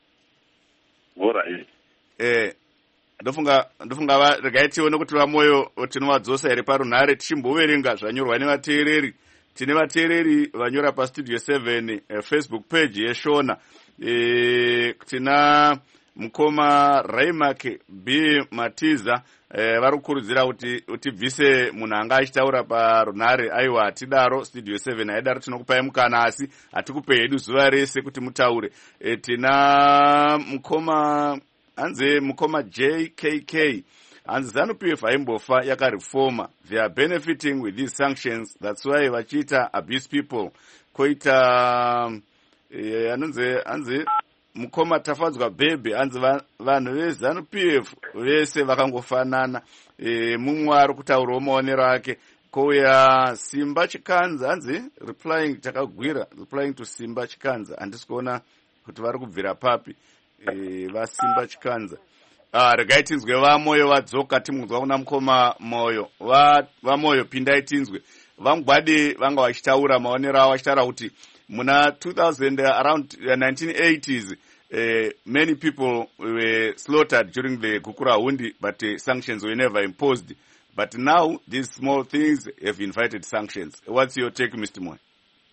Alright. Eh, ndofunga ndofunga regai tione kuti vaMoyo tinovadzosa here parunhare tichimboverenga zvanyorwa nevateereri. Tine vateereri vanyora pastudio seven eh, Facebook page yeshona. Eh, tina mukoma Raimak B Matiza eh, varikurudzira kuti utibvise munhu anga achitaura parunhare. Aiwa, tidaro studio seven aidaro tinokupai mukana asi hatikupei hedu zuva rese kuti mutaure. Eh, tina mukoma hanze mukoma J K K hanzi ZANU-P F haimbofa yakareforma. They are benefiting with these sanctions, that's why vachita abuse people. Koita eh, anonze hanzi mukoma Tafadzwa Bebe hanzi vanhu veZANU-P F vese vakangofanana. E, mumwe ari kutaurawo maonero ake. Kouya Simba Chikanza hanzi replying takagwira replying to Simba Chikanza, handisi kuona kuti vari kubvira papi. E, vaSimba Chikanza. Ah, regai tinzwe vaMoyo vadzoka timunzwa kuna mukoma Moyo. Va vaMoyo pindai tinzwe. VaMugwadi vanga vachitaura maonero avo vachitaura kuti muna two thousand uh, around uh, nineteen eighties uh, many people were slaughtered during the Gukurahundi, but uh, sanctions were never imposed. But now these small things have invited sanctions. What's your take, Mister Moyo?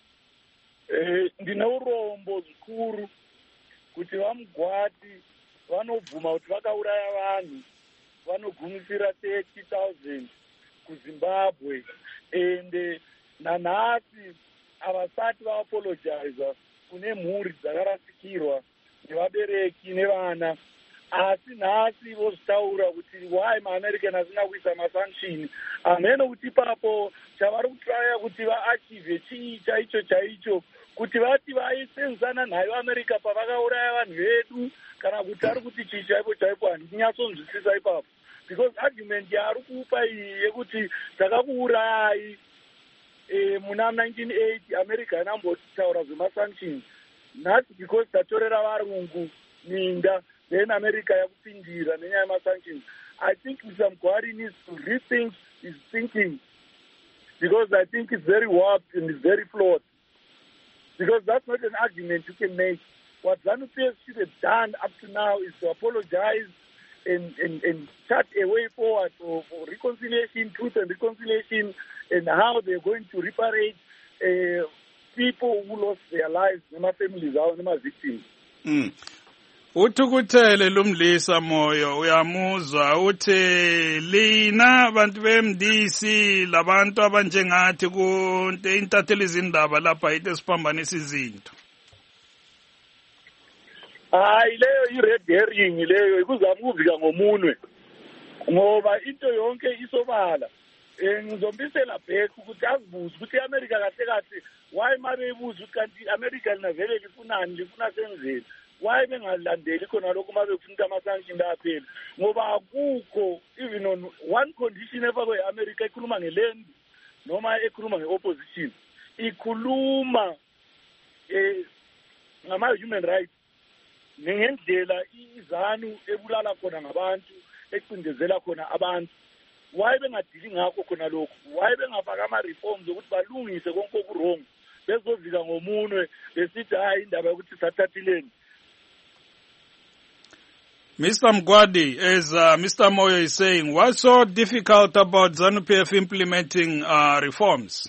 Eh, ndine urombo zvikuru kuti vaMugwadi vanobvuma kuti vakauraya vanhu vanogumisira thirty thousand kuZimbabwe, ende nanhasi havasati vaapologiza kune mhuri dzakarasikirwa nevabereki nevana. Asi nhasi vozvitaura kuti why maAmerican asina kuisa masanction. Hameno kuti ipapo chavari kutraya kuti vaachieve chii chaicho chaicho, kuti vati vaisenzana nayo America pavakauraya vanhu vedu, kana kuti ari kuti chii chaipo chaipo. Handinyatsonzwisisa ipapo, because argument yaari kupa iyi yekuti takakuurayai e, muna nineteen eighty America inambotaura zvemasanctions. Nhasi because tatorera varungu minda, then America yakupindira nenyaya yemasanctions. I think Mister Mugwadi needs to rethink his thinking, because I think it's very warped and it's very flawed. Because that's not an argument you can make. What ZANU-P F should have done up to now is to apologize and, and, and chart a way forward for, for reconciliation, truth and reconciliation, and how they're going to reparate uh, people who lost their lives, nema families, nema victims. Mm. Utukutele lumlisa Moyo uyamuzwa uthi lina bantu beM D C labantu abanjengathi kunte intatheli izindaba lapha ite siphambanisa izinto. Hayi leyo i-red herring leyo ikuzama ukuvika ngomunwe, ngoba into yonke isobala. Eh, ngizombisela back ukuthi azibuze ukuthi iAmerica kahle kahle why mabebuza ukuthi kanti iAmerica lina vele lifunani, lifuna senzeni. Why bengalandeli khona lokho mabefuna ama-sanction aphela, ngoba akukho even on one condition efakwe i-America ekhuluma ngeland noma ekhuluma nge-opposition, ikhuluma eh ngama-human rights ngendlela izanu ebulala khona ngabantu, ecindezela khona abantu. Why bengadili ngakho khona lokho? Why bengafaka ama-reforms ukuthi balungise konke okurong, bezovika ngomunwe besithi hayi indaba yokuthi sathathileni? Mister Mugwadi, as uh, Mister Moyo is saying, what's so difficult about ZANU-P F implementing uh, reforms?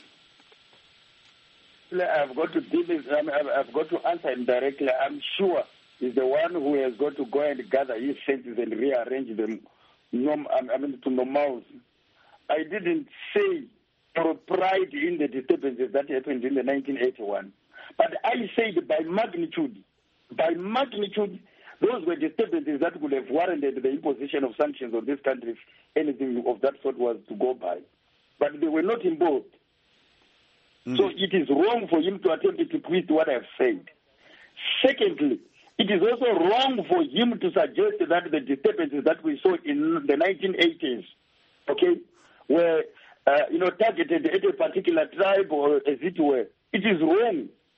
I've got to deal with, um, I've got to answer him directly. I'm sure he's the one who has got to go and gather his senses and rearrange them, norm, I mean, to normals. I didn't say for pride in the disturbances that happened in the nineteen eighty-one, but I said by magnitude, by magnitude, those were disturbances that would have warranted the imposition of sanctions on this country if anything of that sort was to go by. But they were not involved. Mm. So it is wrong for him to attempt to twist what I've said. Secondly, it is also wrong for him to suggest that the disturbances that we saw in the nineteen eighties, okay, were uh, you know, targeted at a particular tribe or as it were. It is wrong.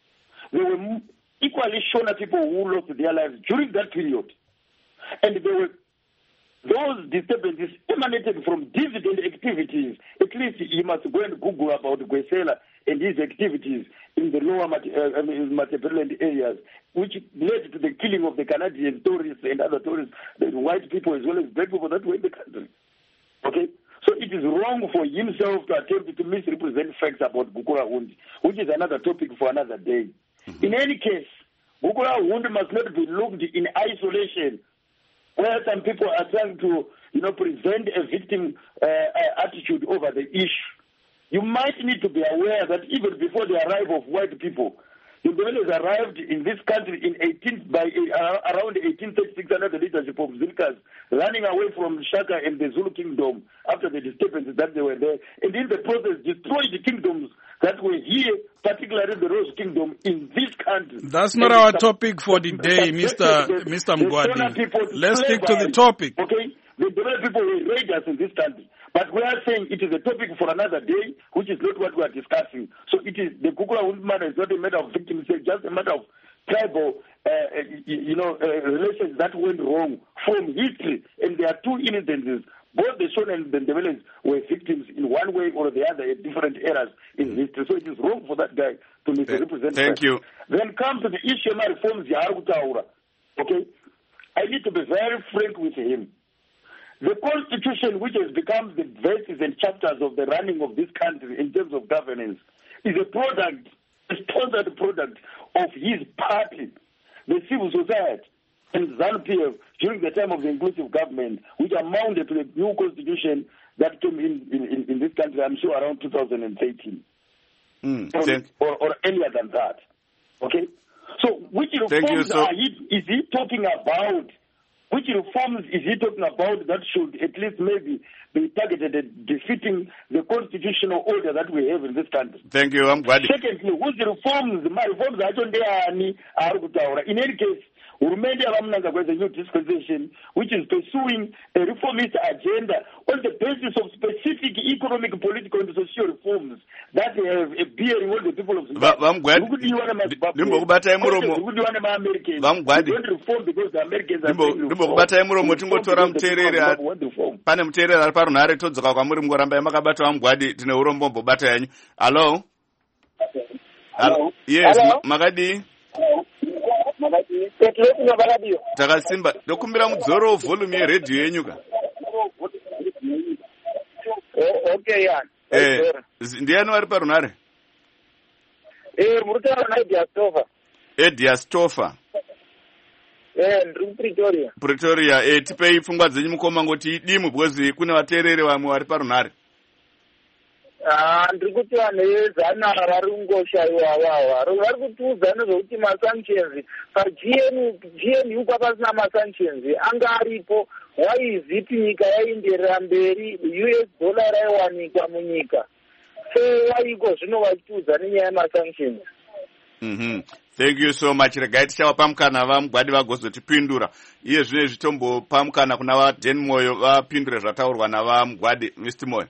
there were equally Shona people who lost their lives during that period. And there were those disturbances emanated from dividend activities. At least you must go and Google about Gwesela and his activities in the lower Matabeleland uh, areas, which led to the killing of the Canadian tourists and other tourists, the white people as well as black people that were in the country. Okay? So it is wrong for himself to attempt to misrepresent facts about Gukula Hundi, which is another topic for another day. Mm-hmm. In any case, Gukula Hundi must not be looked in isolation, where some people are trying to, you know, present a victim uh, attitude over the issue. You might need to be aware that even before the arrival of white people, the Ndebelés arrived in this country in eighteen by uh, around eighteen thirty-six under the leadership of Zilkas, running away from Shaka and the Zulu kingdom after the disturbances that they were there, and in the process destroyed the kingdoms that were here, particularly the Rose Kingdom in this country. That's not and our topic for the day, Mister Mister Mgwadi. Let's stick to the topic. Okay, the Ndebele people were raiders in this country. But we are saying it is a topic for another day, which is not what we are discussing. So it is the Gukula Hundi matter is not a matter of victims, it's just a matter of tribal, uh, you know, uh, relations that went wrong from history. And there are two incidences. Both the Shona and the Ndebelés were victims in one way or the other at different eras in history. So it is wrong for that guy to misrepresent. Thank you. Then come to the issue of reforms. Okay, I need to be very frank with him. The Constitution, which has become the verses and chapters of the running of this country in terms of governance, is a product, a sponsored product of his party, the civil society, and ZANU-P F during the time of the inclusive government, which amounted to the new Constitution that came in, in, in this country, I'm sure, around two thousand thirteen. Mm, or, or, or earlier than that. Okay? So, which reforms so- are he, is he talking about? Which reforms is he talking about that should at least maybe be targeted at defeating the constitutional order that we have in this country? Thank you. I'm glad. Secondly, whose reforms, my reforms are in any case, Urumende Abamunanga was a new dispensation which is pursuing a reformist agenda on the basis of specific economic, political, and social reforms that have a bearing on the people of Zimbabwe. I'm glad. Don't reform because the Americans are ndimbokubata muromo tingotora muteereri pane muteereri ari parunhare todzoka kwamuri mungoramba yamakabata vamugwadi tine urombo mbobata yanyu. Hello. Hello. Yes, makadii? Takasimba. Ndokumbira mudzoro volume yeredhiyo yenyu ka. Okay, yeah. Eh, ndiani vari parunhare? Eh, murutaura naDiastofa. Eh, Diastofa. Eh, ndiri Pretoria. Pretoria. Eh, tipei pfungwa dzenyu mukoma ngoti dimu bwezi kune vateereri vamwe vari parunhare. Ah, ndiri kuti vanhu vezana vari kungoshayiwa vavo vari kutiudza nezvokuti masanctions paG N U kwapasina masanctions anga aripo waizipi nyika yaenderera mberi U S dollar raiwanikwa munyika so waiko zvino vachitiudza nenyaya yemasanctions. Mhm. Thank you so much. Regai tichava mukana vamugwadi vagozotipindura iye zvine zvitombopa mukana kuna vaDen Moyo vapindure zvataurwa navamugwadi. Mister Moyo.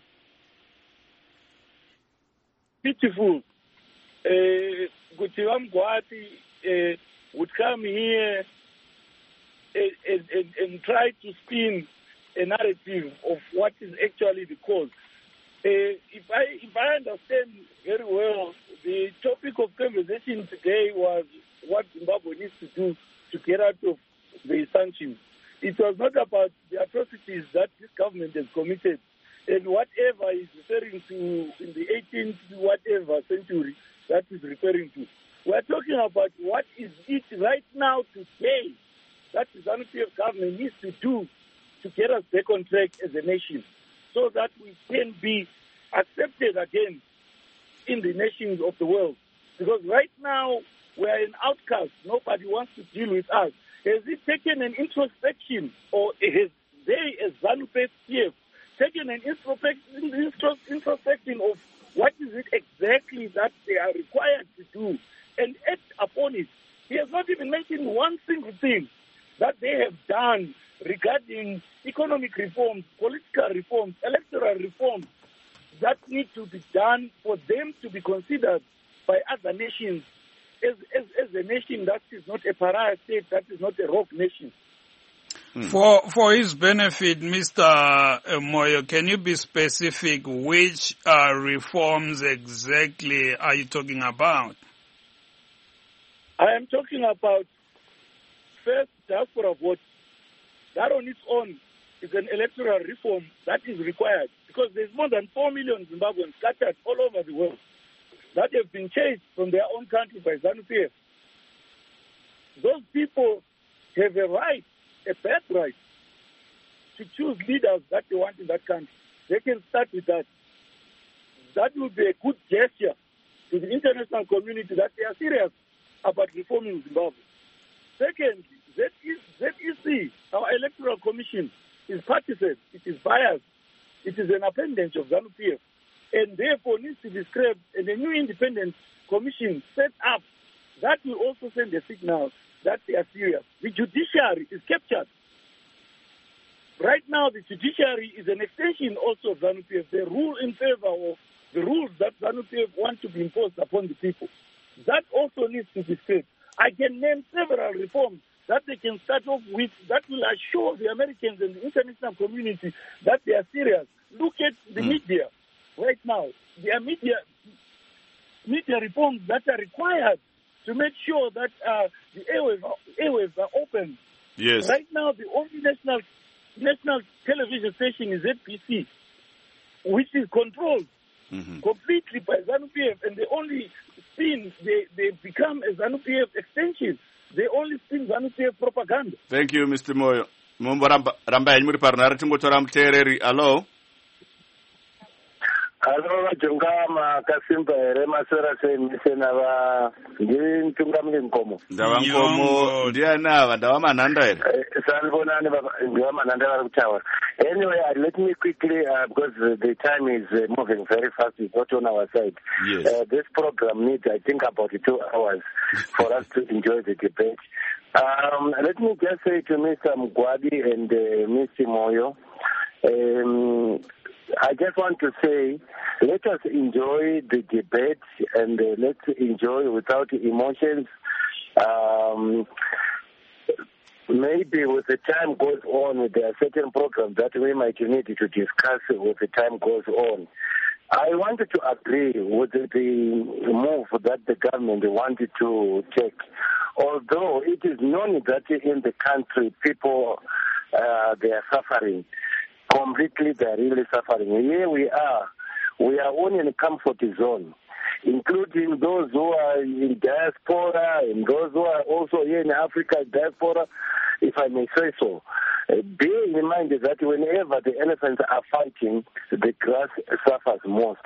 Beautiful. Uh, Kuti Vamgwadi uh, would come here and, and, and try to spin a narrative of what is actually the cause. Uh, if I if I understand very well, the topic of conversation today was what Zimbabwe needs to do to get out of the sanctions. It was not about the atrocities that this government has committed. And whatever is referring to in the eighteenth whatever century that is referring to. We're talking about what is it right now today that the ZANU-P F government needs to do to get us back on track as a nation so that we can be accepted again in the nations of the world. Because right now we are an outcast. Nobody wants to deal with us. Has it taken an introspection or has they as ZANU-P F taken an introspection of what is it exactly that they are required to do and act upon it? He has not even mentioned one single thing that they have done regarding economic reforms, political reforms, electoral reforms that need to be done for them to be considered by other nations as, as, as a nation that is not a pariah state, that is not a rogue nation. Hmm. For for his benefit, Mister Moyo, can you be specific? Which uh, reforms exactly are you talking about? I am talking about first diaspora vote. That on its own is an electoral reform that is required because there's more than four million Zimbabweans scattered all over the world that have been chased from their own country by ZANU-P F. Those people have a right, a birthright, to choose leaders that they want in that country. They can start with that. That will be a good gesture to the international community that they are serious about reforming Zimbabwe. Secondly, Z E C, our electoral commission, is partisan, it is biased, it is an appendage of ZANU-P F, and therefore needs to be scrapped, and a new independent commission set up that will also send a signal that they are serious. The judiciary is captured. Right now, the judiciary is an extension also of ZANU-P F. They rule in favor of the rules that ZANU-P F want to be imposed upon the people. That also needs to be scrapped. I can name several reforms that they can start off with that will assure the Americans and the international community that they are serious. Look at the mm. media right now. There are media, media reforms that are required to make sure that uh, the airwaves are, airwaves are open. Yes. Right now, the only national national television station is Z P C, which is controlled mm-hmm. completely by ZANU-P F, and they only spin, they, they become a ZANU-P F extension. They only spin ZANU-P F propaganda. Thank you, Mister Moyo. Mumbo ramba ramba muri parnara tingotora mutereri. Hello. Hello, Jungama Kasimba Remasera Sena va Gin Tungamlin Como. Dawankomo Diana Dawamananda. Salvona Dawamananda Tower. Anyway, uh, let me quickly uh, because the time is uh, moving very fast, it's not on our side. Yes. Uh, this program needs, I think, about two hours for us to enjoy the debate. Um, let me just say to Mister Mugwadi and uh, Mister Moyo, um, I just want to say, let us enjoy the debate and uh, let's enjoy without emotions. Um, maybe with the time goes on, there are certain programs that we might need to discuss with the time goes on. I wanted to agree with the, the move that the government wanted to take. Although it is known that in the country people, uh, they are suffering. Completely, they are really suffering. Here we are. We are only in a comfort zone, including those who are in diaspora and those who are also here in Africa, diaspora, if I may say so. Uh, bear in mind that whenever the elephants are fighting, the grass suffers most.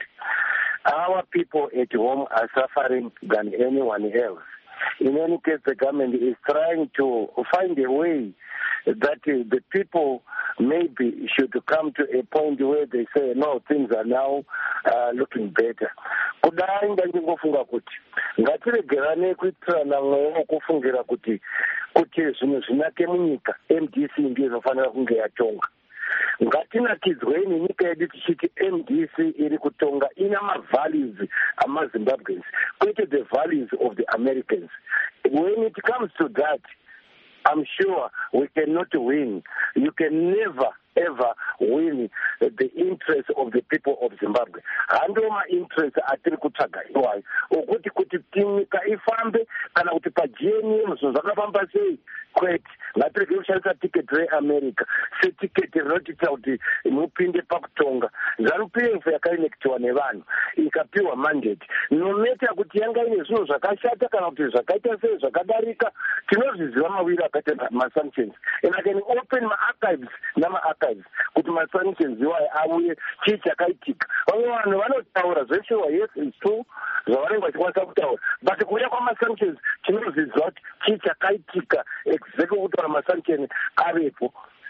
Our people at home are suffering than anyone else. In any case, the government is trying to find a way that uh, the people maybe should come to a point where they say, no, things are now uh, looking better. Kudai ndingofunga kuti ngatiregerane kuitirana mweya kufungira kuti kuti zvinhu zvinake munyika M D C ndiyo inofanira kunge yatonga. Ngatinakidzweni nyika yedu tichiti M D C iri kutonga ina ma-values ama-Zimbabweans, kwete the values of the Americans. When it comes to that, I'm sure we cannot win. You can never, ever win the interest of the people of Zimbabwe. Handoma interest atiri kutsvaga iwayo. Ukuti kuti nyika ifambe kana kuti pa G N M zvinhu zvakafamba sei kwete. Ngatirege kushandisa tiketi reAmerica setiketi rinotita kuti mupinde pakutonga. ZANU-P F yakainekitiwa nevanhu ikapiwa mandate. Nometa kuti yanga ine zvinhu zvakashata kana kuti zvakaita sei zvakadarika, tinozviziva mawiri akaita ma-sanctions. And I can open ma-archives nama-archives kuti ma-sanctions iwayo auye chii chakaitika. Vamwe vanhu vanotaura zveshuwa, yes, it's true, zvavanenge vachikwanisa kutaura. But kuuya kwama-sanctions tinozviziva kuti chii chakaitika exactly kuti ma-sanctions avepo.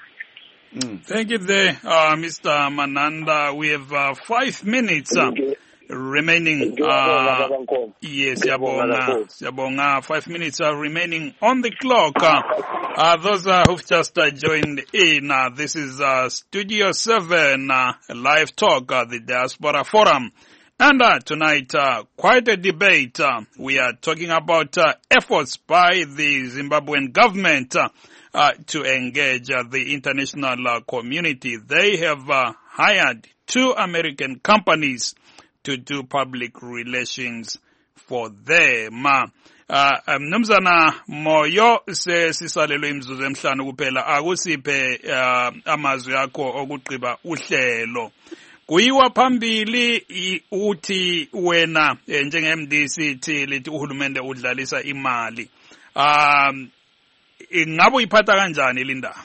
Mm. Thank you there, uh, Mister Mananda. We have uh, five minutes uh, remaining. Uh, yes, Yabonga, Yabonga. Five minutes are remaining on the clock. Uh, uh, those uh, who've just uh, joined in, uh, this is uh, Studio seven, uh, live talk, uh, the Diaspora Forum. And uh, tonight, uh, quite a debate. Uh, we are talking about uh, efforts by the Zimbabwean government uh, uh, to engage uh, the international uh, community. They have uh, hired two American companies to do public relations for them. Uh, Mnumzana Moyo sesisalelwe imzuzu emhlanu kuphela akusiphe uh, amazwi akho okugqiba uhlelo. Kuyiwa phambili uthi wena njenge-M D C T lithi uhulumende udlalisa imali. Um ingabe uyiphatha kanjani lindaba?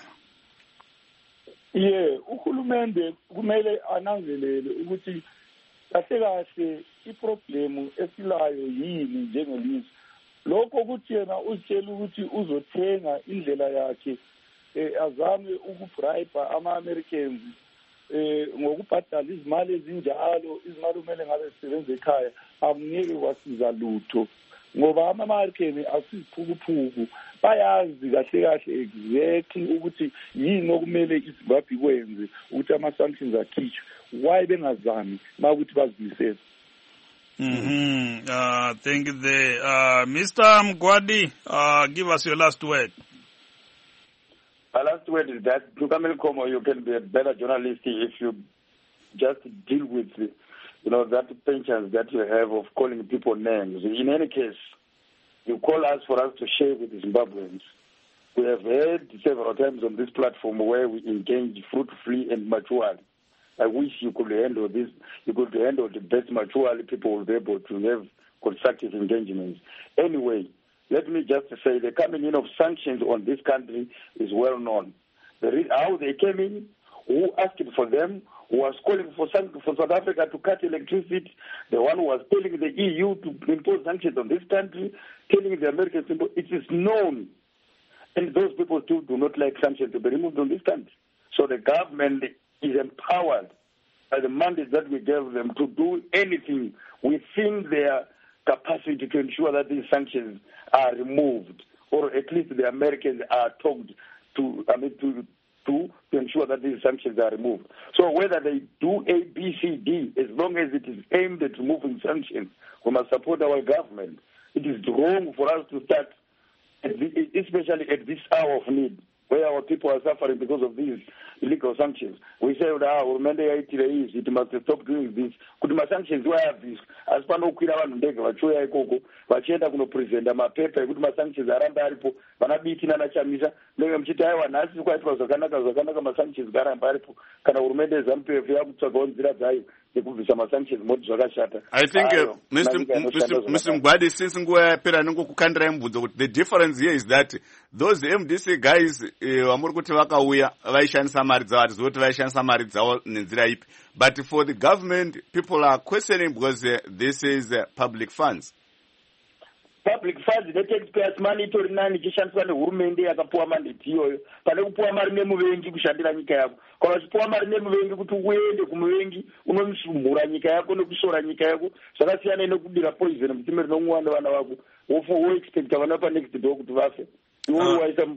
Yeah, uhulumende kumele ananzelele ukuthi kahle kahle iproblem esilayo yini njengelizwe. Lokho ukuthi yena uzitshela ukuthi uzothenga indlela yakhe eh azame ukubribe ama-Americans eh ngokubhadala izimali ezinjalo, izimali kumele ngabe zisebenza ekhaya, amngeke kwasiza lutho ngoba ama-American asiziphukuphuku, bayazi kahle kahle exactly ukuthi yini okumele iZimbabwe ikwenze ukuthi ama-sanctions akhishwe. Why bengazami ma ukuthi bazimisele? Mm-hmm. Uh, thank you there. Uh, Mister Mgwadi, uh, give us your last word. My last word is that, Tukamil Komo, you can be a better journalist if you just deal with, you know, that penchant that you have of calling people names. In any case, you call us for us to share with the Zimbabweans. We have heard several times on this platform where we engage fruitfully and maturely. I wish you could handle this. You could handle the best maturely. People will be able to have constructive engagements. Anyway, let me just say the coming in of sanctions on this country is well known. The re- how they came in, who asked for them, who was calling for, for South Africa to cut electricity, the one who was telling the E U to impose sanctions on this country, telling the Americans, it is known. And those people too do not like sanctions to be removed on this country. So the government is empowered by the mandate that we gave them to do anything within their capacity to ensure that these sanctions are removed, or at least the Americans are told to, I mean, to, to, to ensure that these sanctions are removed. So whether they do A, B, C, D, as long as it is aimed at removing sanctions, we must support our government. It is wrong for us to start, at the, especially at this hour of need, where our people are suffering because of these illegal sanctions. We say, oh, it must stop doing this. Could my sanctions were this? As part of Kira and Dega, Vachoya Coco, Vacheta Kuno present, my paper, good my sanctions are under Aripo, Vanabitina Chamisa, Legam Chitawa, and that's quite for Zakanaka, Zakanaka, my sanctions, Garan Baripo, Kanaumedes, and Pia, Sagon, Ziratai, there could be some sanctions, Modzagashata. I think, uh, Mister Mister Mbadi, since Peranungu Kandram, the difference here is that those M D C guys, Amurkuti Vakauya, Vaishan Samarizat, Zot Vaishan Samarizat, Nziraipi. But for the government, people are questioning because uh, this is uh, public funds. Public funds, they take place money to nine kishanswa ne hurumende yakapuwa mandate iyoyo. Pane kupuwa mari nemuvengi kushandira nyika yako. Kana uchipuwa mari nemuvengi kuti uende kumuvengi unomusumhura nyika yako nekusora nyika yako. Zvakasiyana nekudira poison kuti miri nomwana vana vako. Wofu wo expect vana pa next door kuti vafe. Uh,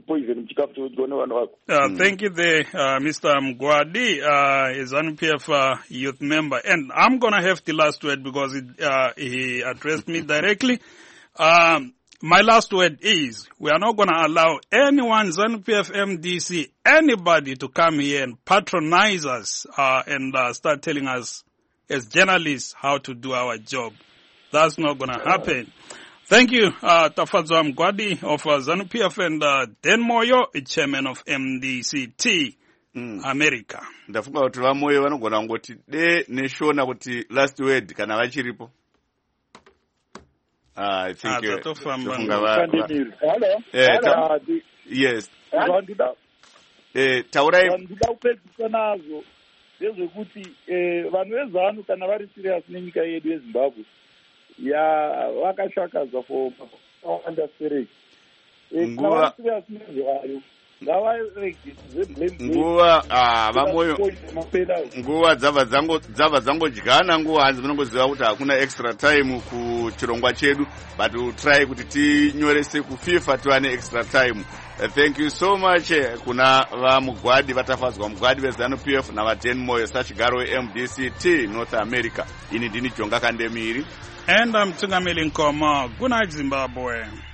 uh, thank you there, uh, Mister Mgwadi, uh, ZANU P F uh, youth member. And I'm going to have the last word because it, uh, he addressed me directly. Um, my last word is, we are not going to allow anyone, ZANU P F, M D C, anybody to come here and patronize us uh, and uh, start telling us as journalists how to do our job. That's not going to happen. Thank you, uh, Tafadzwa Mgwadi of uh, ZANU P F and uh, Dan Moyo, chairman of M D C T, mm. America. Ndafunga kuti vamoyo vanogona ngoti de neshona kuti last word kana vachiripo. Ah, I think you. Hello. Hello. Yes. Eh, taurai. Ndida kupedzisa nazo ndezvekuti eh vanhu vezanu kana vari serious nenyika yedu yeZimbabwe ya vakashakaza for understanding. Eh, nguva nguva ah vamoyo nguva dzabva dzango dzabva dzangodyana nguva hanzi munongoziva kuti hakuna extra time kuchirongwa chedu, but we'll try kuti tinyorese kufifa tiwane extra time. Uh, thank you so much uh, kuna vamugwadi vatafadzwa mugwadi vezanu P F navaten moyo sachigaro we-M D C T North America. Ini ndini Jonga Kandemiri and I'm Tungamili Nkoma. Good night Zimbabwe.